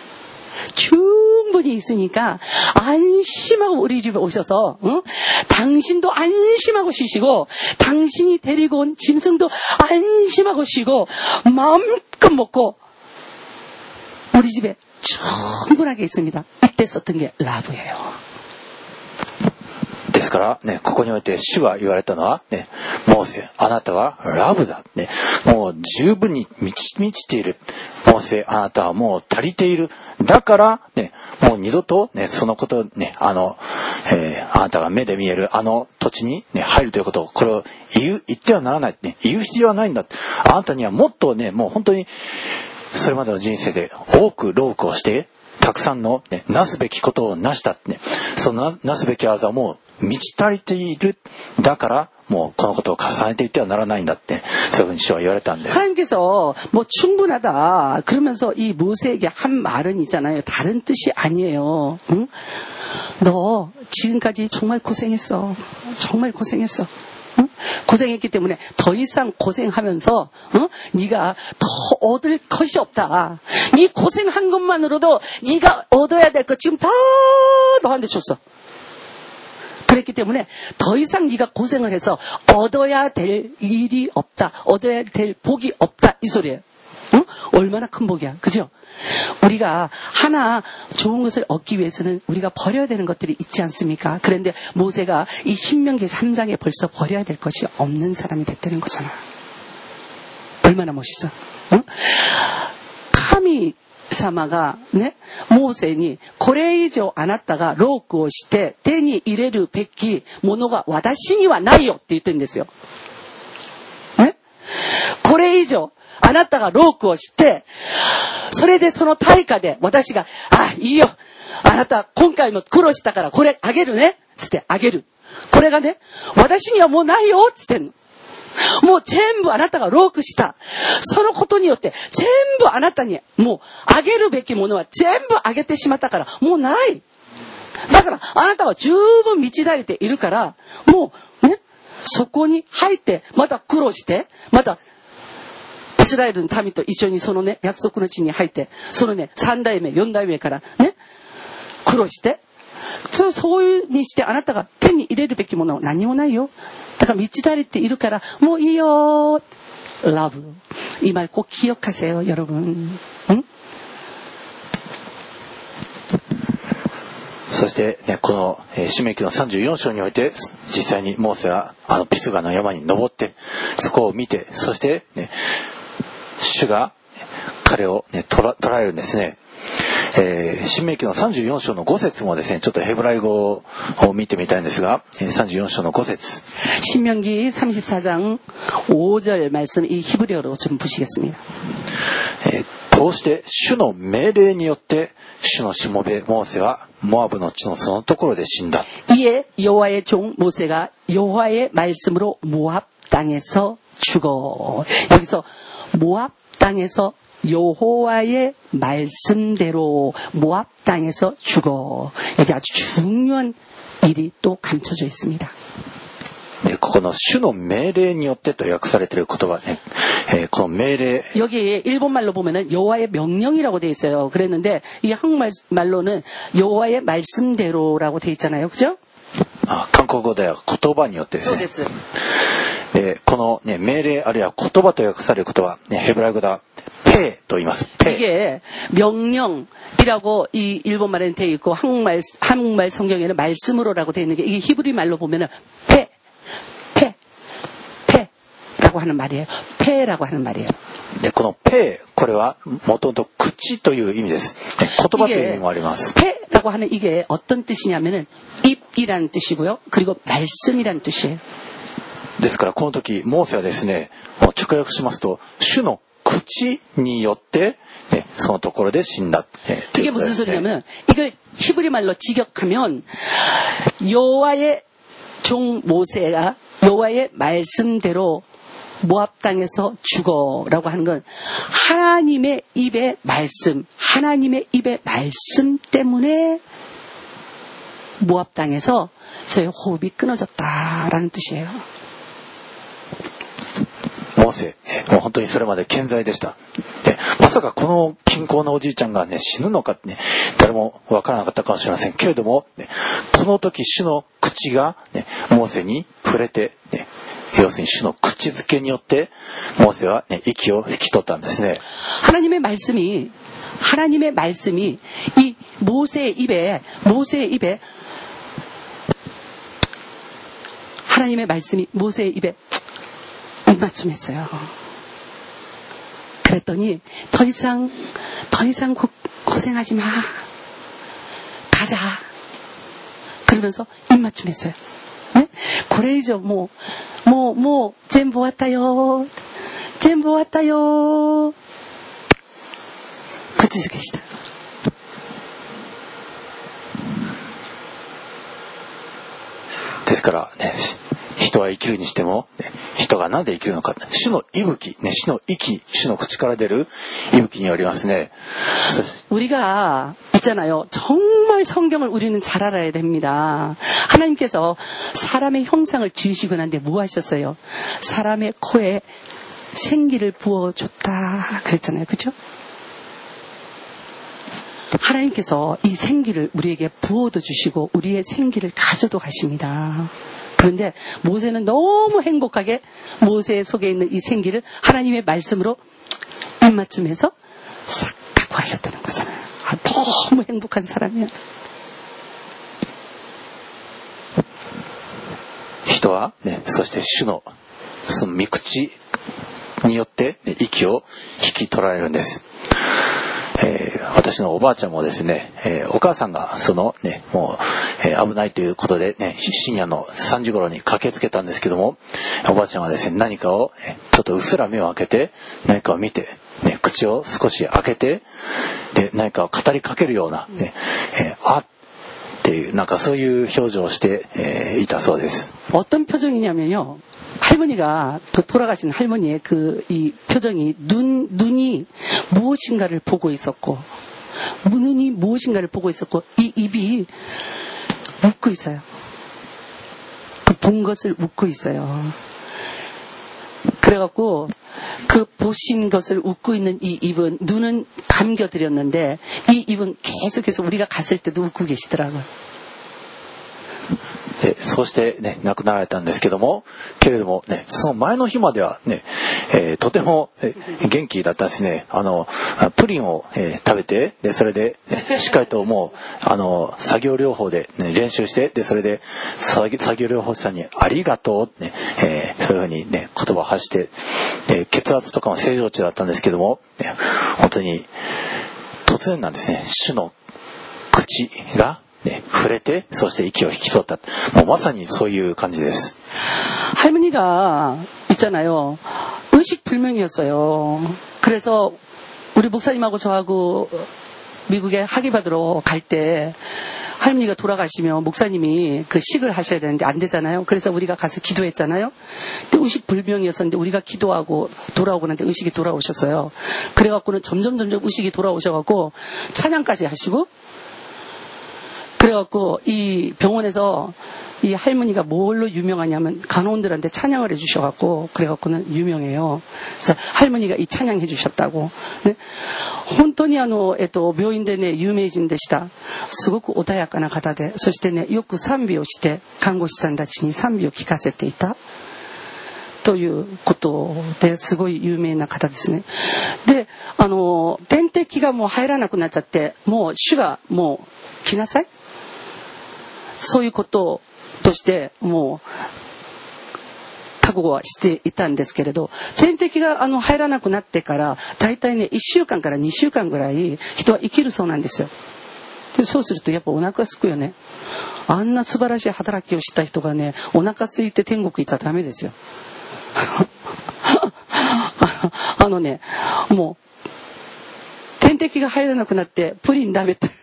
Speaker 2: 충분히 있으니까 안심하고 우리 집에 오셔서 당신도 안심하고 쉬시고 당신이 데리고 온 짐승도 안심하고 쉬고 마음껏 먹고 우리 집에 충분하게 있습니다. 이때 썼던 게 라브예요.
Speaker 1: ですからね、ここにおいて主が言われたのはね、モーセ、あなたはラブだ、ね、もう十分に満ちている。モーセ、あなたはもう足りている。だからね、もう二度とね、そのことね、あなたが目で見えるあの土地にね、入るということをこれを言ってはならない、ね、言う必要はないんだ。あなたにはもっとね、もう本当にそれまでの人生で多く労苦をしてたくさんの、ね、なすべきことをなした、ね、そのなすべき技も満ち足りている。だからもうこのことを重ねていってはならないんだってそういうふうに主は言われたんです。
Speaker 2: 하나님께서 뭐 충분하다 그러면서 이 모세에게 한 말은 있잖아요. 다른 뜻이 아니에요. 응? 너 지금까지 정말 고생했어. 정말 고생했어. 응? 고생했기 때문에 더 이상 고생하면서 네가 더 얻을 것이 없다. 네 고생한 것만으로도 네가 얻어야 될 것 지금 다 너한테 줬어. 그랬기 때문에 더 이상 네가 고생을 해서 얻어야 될 일이 없다. 얻어야 될 복이 없다. 이 소리예요. 응? 얼마나 큰 복이야. 그죠? 우리가 하나 좋은 것을 얻기 위해서는 우리가 버려야 되는 것들이 있지 않습니까? 그런데 모세가 이 신명기 3장에 벌써 버려야 될 것이 없는 사람이 됐다는 거잖아. 얼마나 멋있어. 응? 카미 사마가ね、モーセにこれ以上あなたがロークをして手に入れるべきものが私にはないよって言ってるんですよ。ね、これ以上あなたがロークをして、それでその対価で私が、あ、いいよ。あなた今回も苦労したからこれあげるね。つってあげる。これがね、私にはもうないよ。つってんの。もう全部あなたがロークした。そのことによって全部あなたにもうあげるべきものは全部あげてしまったからもうない。だからあなたは十分満ち足りているからもうね、そこに入ってまた苦労してまたイスラエルの民と一緒にそのね約束の地に入ってそのね3代目4代目からね苦労してそういうにしてあなたが手に入れるべきものは何もないよ。だから満ち足りているからもういいよ。Love。이 말 꼭 기억하세요, 여러분. 응?
Speaker 1: そしてね、この申命記の34章において実際にモーセはピスガの山に登ってそこを見てそしてね主が彼をね捉えるんですね。申命記の34章の5節もですねちょっとヘブライ語を見てみたいんですが34章の5節
Speaker 2: 신명기 34장 5절 말씀 이 히브리어로 좀 보시겠습니다.
Speaker 1: こうして主の命令によって主のしもべモーセはモアブの地のそのところで死んだ.
Speaker 2: 이에 여호와의 종 모세가 여호와의 말씀으로 모압 땅에서 죽어. 여기서 모압 땅에서 여호와의 말씀대로 모압 땅에서 죽어. 여기 아주 중요한 일이 또 감춰져 있습니다.
Speaker 1: ここの主の命令によってと訳されている言葉ね、この命令
Speaker 2: 여기 일본말로 보면은 여호와의 명령이라고 돼 있어요. 그랬는데 이 한국말로는 여호와의 말씀대로라고 돼 있잖아요. 그죠?
Speaker 1: 韓国語では言葉によってですね。この、ね、命令あるいは言葉と訳される言葉、ね、ヘブライ語ではペと言います。ペ
Speaker 2: 이게 명령이라고 이 일본말에는 돼 있고 한국말 성경에는 말씀으로라고 돼 있는 게 이게 히브리 말로 보면은 페라고 하는 말이에요. 페라고 하는 말이에요.
Speaker 1: でこのペこれは元々口という意味です。言葉という意味もあります。
Speaker 2: 페라고 하는 이게 어떤 뜻이냐면은 입이란 뜻이고요. 그리고 말씀이란 뜻이에요.
Speaker 1: ですからこの時モーセはですね、直訳しますと主の口によって、ね、そのところで死んだ。
Speaker 2: 이게 무슨 소리냐면 이걸 히브리 말로 직역하면 여호와의 종 모세가 여호와의 말씀대로 모압 땅에서 죽어라고 하는 건 하나님의 입의 말씀 때문에 모압 땅에서 저의 호흡이 끊어졌다라는 뜻이에요.
Speaker 1: モーセ、もう本当にそれまで健在でした。で、まさかこの健康なおじいちゃんがね死ぬのかってね誰もわからなかったかもしれませんけれども、ね、この時主の口が、ね、モーセに触れて、ね、要するに主の口づけによってモーセは、ね、息を引き取ったんですね。
Speaker 2: 하나님의 말씀이 이 모세의 입에 하나님의 말씀이 모세의 입에 입맞춤했어요. 그랬더니 더 이상 고생하지 마. 가자. 그러면서 입맞춤했어요. 네? これ以上もう全部終わったよ.口づけした.
Speaker 1: ですからね、人は生きるにしても、ね、人が何で生きるのか、主の息吹、ね、主の息、主の口から出る息吹によりますね。
Speaker 2: 우리가 있잖아요. 정말 성경을 우리는 잘 알아야 됩니다. 하나님께서 사람의 형상을 지으시고 난데 뭐 하셨어요? 사람의 코에 생기를 부어줬다 그랬잖아요. 그렇죠? 하나님께서 이 생기를 우리에게 부어도 주시고 우리의 생기를 가져도 가십니다. 그런데 모세는 너무 행복하게 모세 속에 있는 이 생기를 하나님의 말씀으로 입맞춤해서 기뻐하셨다는 거잖아요. 너무 행복한 사람이야.
Speaker 1: 人はね、そして主のその御口によって、ね、息を引き取られるんです。私のおばあちゃんもですね、お母さんがそのね、もう、危ないということでね、深夜の3時頃に駆けつけたんですけども、おばあちゃんはですね、何かをちょっとうっすら目を開けて何かを見て、ね、口を少し開けて、で何かを語りかけるような、ね、あっていうなんかそういう表情をして、いたそうです。
Speaker 2: 어떤 표정이냐면요. 할머니가 돌아가신 할머니의 이 표정이 눈이 무엇인가를 보고 있었고, 눈이 무엇인가를 보고 있었고, 이 입이 웃고 있어요. 본 것을 웃고 있어요. 그래갖고 그 보신 것을 웃고 있는 이 입은 눈은 감겨드렸는데 이 입은 계속해서 우리가 갔을 때도 웃고 계시더라고요.
Speaker 1: そうしてね亡くなられたんですけども、けれどもねその前の日まではね、とても元気だったですね。プリンを、食べて、でそれで、しっかりともう作業療法で、ね、練習して、でそれで作業療法士さんにありがとうね、そういうふうにね言葉を発して、血圧とかも正常値だったんですけども、ね、本当に突然なんですね。主の口が네, 触れて、そして息を引き取った。もうまさにそういう感じです。
Speaker 2: 할머니가 있잖아요. 의식불명이었어요. 그래서 우리 목사님하고 저하고 미국에 학위 받으러 갈 때 할머니가 돌아가시면 목사님이 그 식을 하셔야 되는데 안 되잖아요. 그래서 우리가 가서 기도했잖아요. 근데 의식불명이었었는데 우리가 기도하고 돌아오고 나는데 의식이 돌아오셨어요. 그래갖고는 점점 의식이 돌아오셔갖고 찬양까지 하시고, 그래갖고 이 병원에서 이 할머니가 뭘로 유명하냐면 간호원들한테 찬양을 해주셔갖고 그래갖고는 유명해요. 그래서 할머니가 이 찬양해 주셨다고. 네? 本当に病院でね有名人でした。すごく穏やかな方で、そしてねよく賛美をして看護師さんたちに賛美を聞かせていたということですごい有名な方ですね。で、点滴がもう入らなくなっちゃって、もう主がもう来なさい。そういうこととしてもう覚悟はしていたんですけれど、点滴が入らなくなってから大体ね1週間から2週間ぐらい人は生きるそうなんですよ。でそうするとやっぱお腹すくよね。あんな素晴らしい働きをした人がねお腹空いて天国行っちゃダメですよ。もう点滴が入らなくなってプリン食べて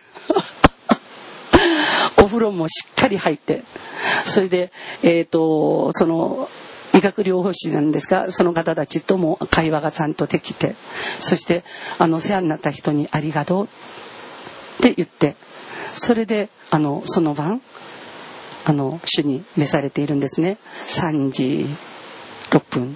Speaker 2: お風呂もしっかり入って、それでその医学療法士なんですが、その方たちとも会話がちゃんとできて、そして世話になった人にありがとうって言って、それでその晩主に召されているんですね。3時6分。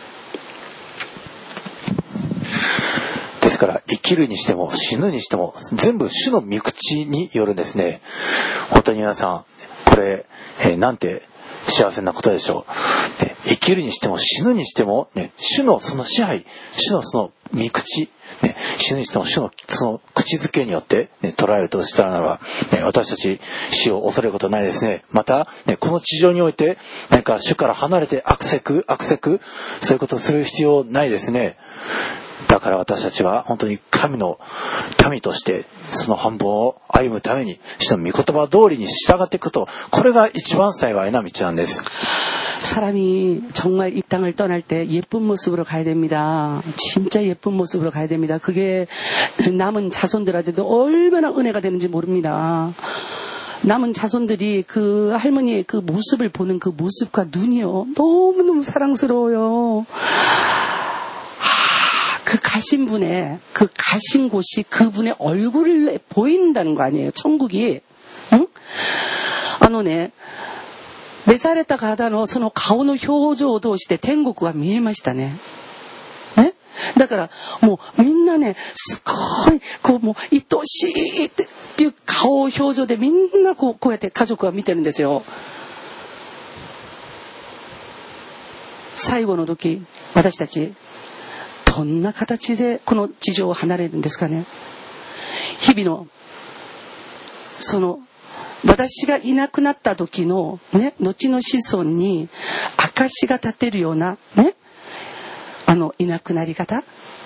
Speaker 1: ですから生きるにしても死ぬにしても全部主の御口によるんですね。本当に皆さんこれ、なんて幸せなことでしょう、ね、生きるにしても死ぬにしても、ね、主のその支配、主のその御口、ね、死ぬにしても主のその口づけによって、ね、捉えるとしたらならば、ね、私たち死を恐れることないですね。また、ね、この地上において何か主から離れて悪せくそういうことをする必要ないですね。だから私たちは本当に神の民としてその半分を歩むために主の御言葉通りに従っていくこと、これが一番幸いな道なんです。
Speaker 2: 사람이 정말 이 땅을 떠날 때 예쁜 모습으로 가야 됩니다. 진짜 예쁜 모습으로 가야 됩니다. 그게 남은 자손들한테도 얼마나 은혜가 되는지 모릅니다. 남은 자손들이 그 할머니의 그 모습을 보는 그 모습과 눈이요 너무너무 사랑스러워요. 그 가신 분의 그 가신 곳이 그분의 얼굴을 보인다는 거 아니에요. 천국이. 응? 召された方のその顔の表情を通して天国は見えましたね。ね？だからもうみんなねすごいこうもう愛しいっていう顔表情でみんなこうやって家族は見てるんですよ。最後の時私たちどんな形でこの地上を離れるんですかね。 日々のその私がいなくなった時のね、後の子孫に証が立てるようなね、いなくなり方、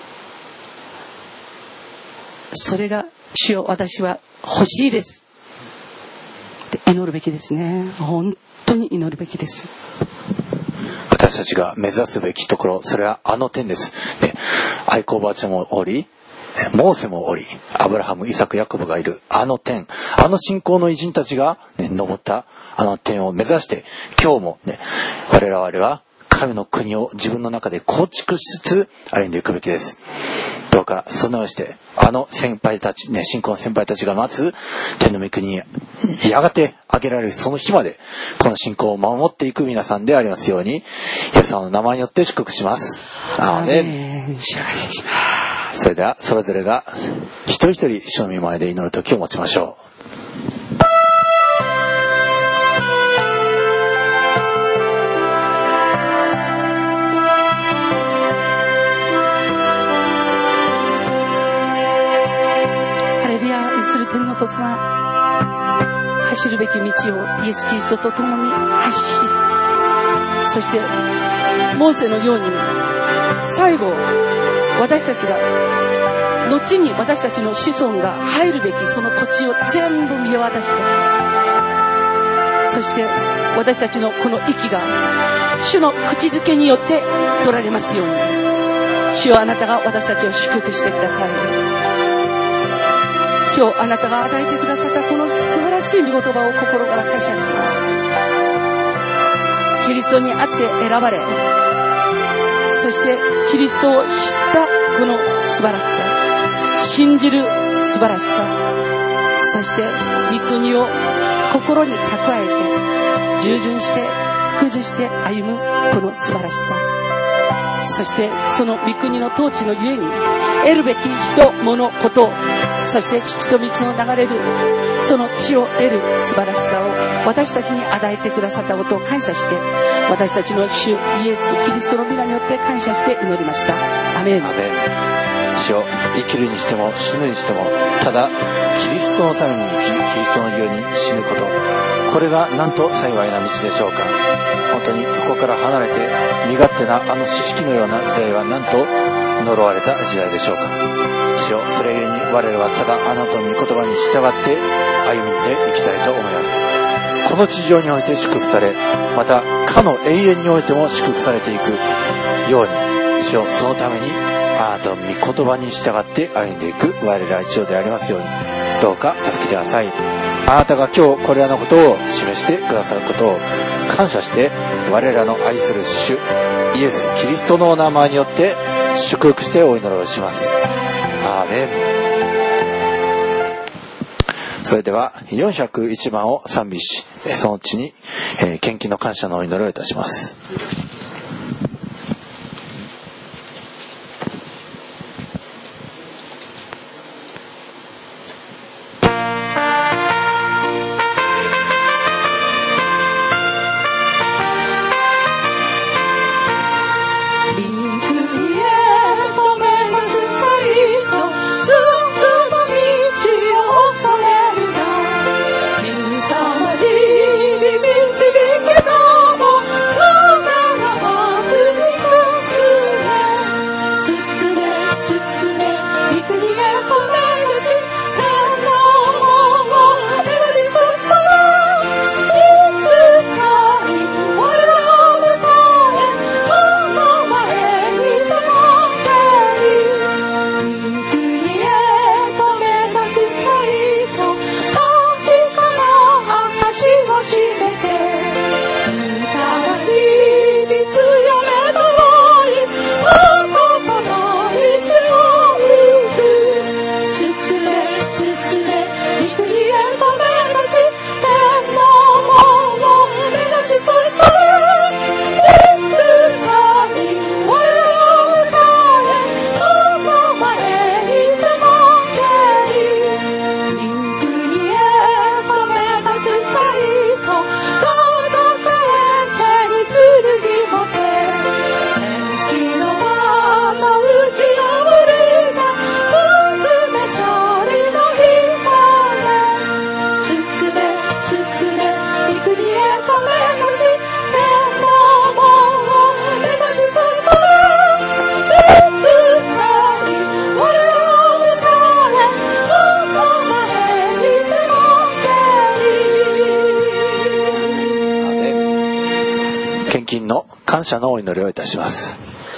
Speaker 2: それが主よ私は欲しいですって祈るべきですね。本当に祈るべきです。
Speaker 1: 私たちが目指すべきところ、それは点です、ね、愛子おばあちゃんもおり、モーセもおり、アブラハム、イサク、ヤコブがいる点、信仰の偉人たちが、ね、登った点を目指して、今日も、ね、我々は神の国を自分の中で構築しつつ歩んでいくべきです。どうかそのようにして先輩たち、ね、信仰の先輩たちが待つ天の御国にやがて挙げられるその日まで、この信仰を守っていく皆さんでありますように、イエス様の名前によって祝福します。アーメン。それではそれぞれが一人一人主の御前で祈る時を持ちましょう。
Speaker 2: 天の父様、走るべき道をイエス・キリストと共に走し、そしてモーセのように最後私たちが後に私たちの子孫が入るべきその土地を全部見渡して、そして私たちのこの息が主の口づけによって取られますように、主よあなたが私たちを祝福してください。今日あなたが与えてくださったこの素晴らしい御言葉を心から感謝します。キリストにあって選ばれ、そしてキリストを知ったこの素晴らしさ、信じる素晴らしさ、そして御国を心に蓄えて従順して服従して歩むこの素晴らしさ、そしてその御国の統治のゆえに得るべき人物こと、そして父と蜜の流れるその地を得る素晴らしさを私たちに与えてくださったことを感謝して、私たちの主イエス・キリストの皆によって感謝して祈りました。アメン。
Speaker 1: アメン。主よ、生きるにしても死ぬにしても、ただキリストのために生き、キリストのゆえに死ぬこと、これがなんと幸いな道でしょうか。本当にそこから離れて身勝手な知識のような時代はなんと呪われた時代でしょうか。主よ、それゆえに我々はただあなたの御言葉に従って歩んでいきたいと思います。この地上において祝福され、またかの永遠においても祝福されていくように、主よ、そのためにあなたの御言葉に従って歩んでいく我ら一同でありますように、どうか助けてください。あなたが今日これらのことを示してくださることを感謝して、我らの愛する主イエス・キリストのお名前によって祝福してお祈りをします。アーメン。それでは401番を賛美し、その地に献金の感謝のお祈りをいたします。
Speaker 4: 導けども
Speaker 1: 感謝のお祈りをいたします。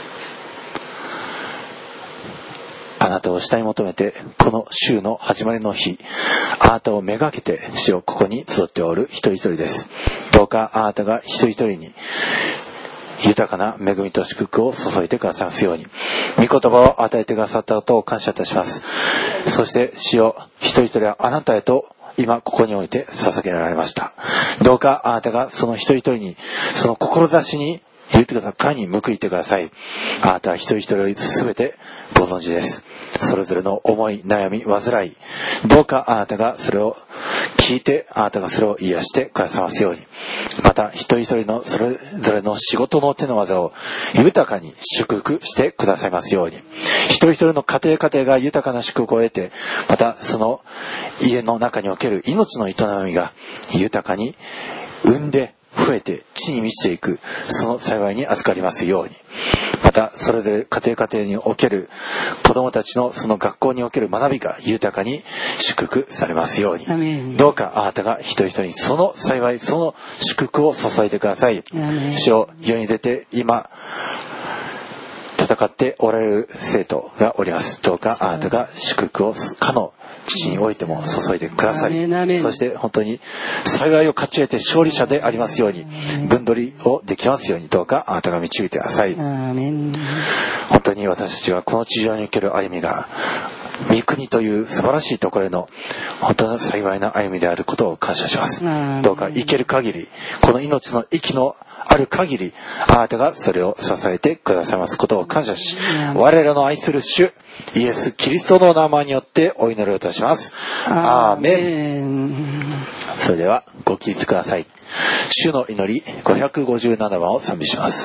Speaker 1: あなたを慕い求めて、この週の始まりの日、あなたをめがけて主をここに集っておる一人一人です。どうかあなたが一人一人に豊かな恵みと祝福を注いでくださいますように、御言葉を与えてくださったことを感謝いたします。そして主よ、一人一人はあなたへと今ここにおいて捧げられました。どうかあなたがその一人一人に、その志に豊かに報いてください。あなたは一人一人を全てご存知です。それぞれの思い、悩み、煩い、どうかあなたがそれを聞いて、あなたがそれを癒してくださいますように、また一人一人のそれぞれの仕事の手の技を豊かに祝福してくださいますように、一人一人の家庭が豊かな祝福を得て、またその家の中における命の営みが豊かに生んで増えて地に満ちていく、その幸いに預かりますように、またそれぞれ家庭における子どもたちのその学校における学びが豊かに祝福されますように、どうかあなたが一人一人にその幸い、その祝福を注いでください。主よ、世に出て今戦っておられる生徒がおります。どうかあなたが祝福をかの地においても注いでくださり、そして本当に幸いを勝ち得て勝利者でありますように、分取りをできますように、どうかあなたが導いてください。本当に私たちはこの地上における歩みが御国という素晴らしいところへの本当の幸いな歩みであることを感謝します。どうか生ける限り、この命の息のある限り、あなたがそれを支えてくださいますことを感謝し、我らの愛する主イエス・キリストの名前によってお祈りをいたします。アーメン。それではご起立ください。主の祈り557番を賛美します。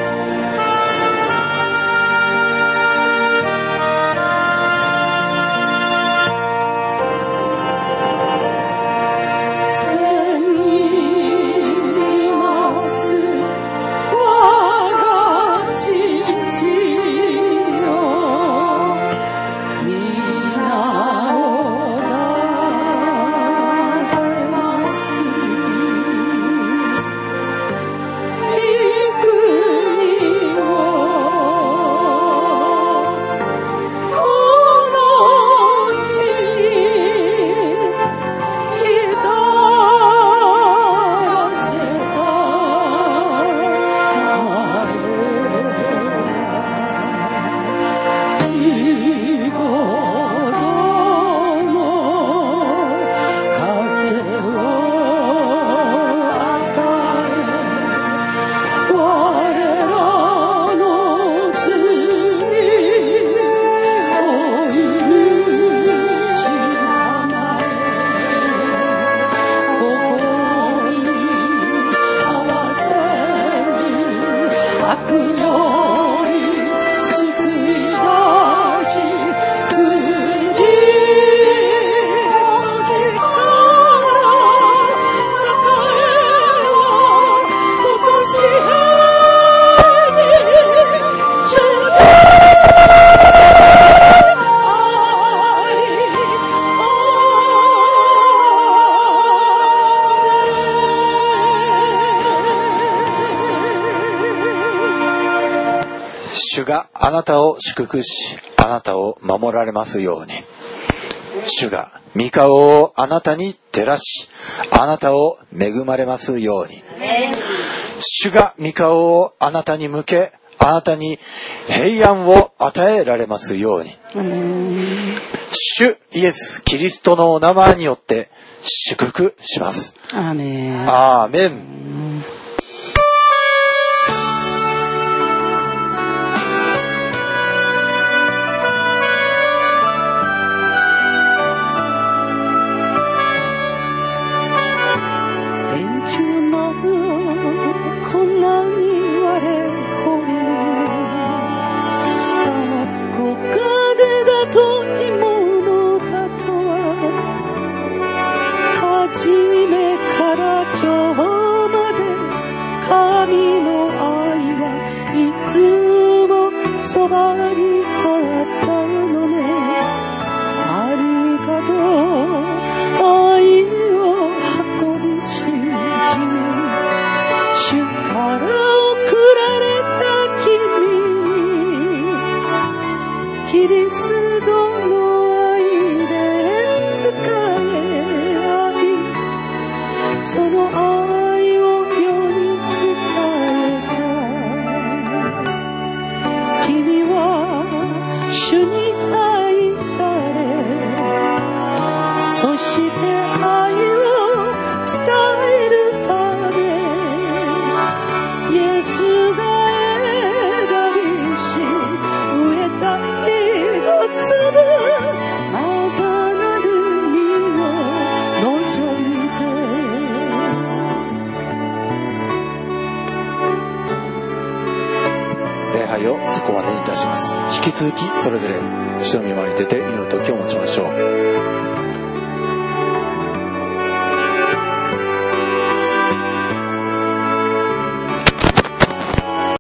Speaker 1: 主があなたを祝福し、あなたを守られますように。主が御顔をあなたに照らし、あなたを恵まれますように。主が御顔をあなたに向け、あなたに平安を与えられますように。主イエス・キリストのお名前によって祝福します。
Speaker 2: アーメン。
Speaker 1: アーメン。
Speaker 3: 主から贈ら
Speaker 2: 主に愛され、そして愛を伝えるため、イエスが選びし植えた一粒、まだなる実を望んで。
Speaker 1: 礼拝をそこまでにいたします。引き続きそれぞれ主の御前に出て祈る時を持ちましょう。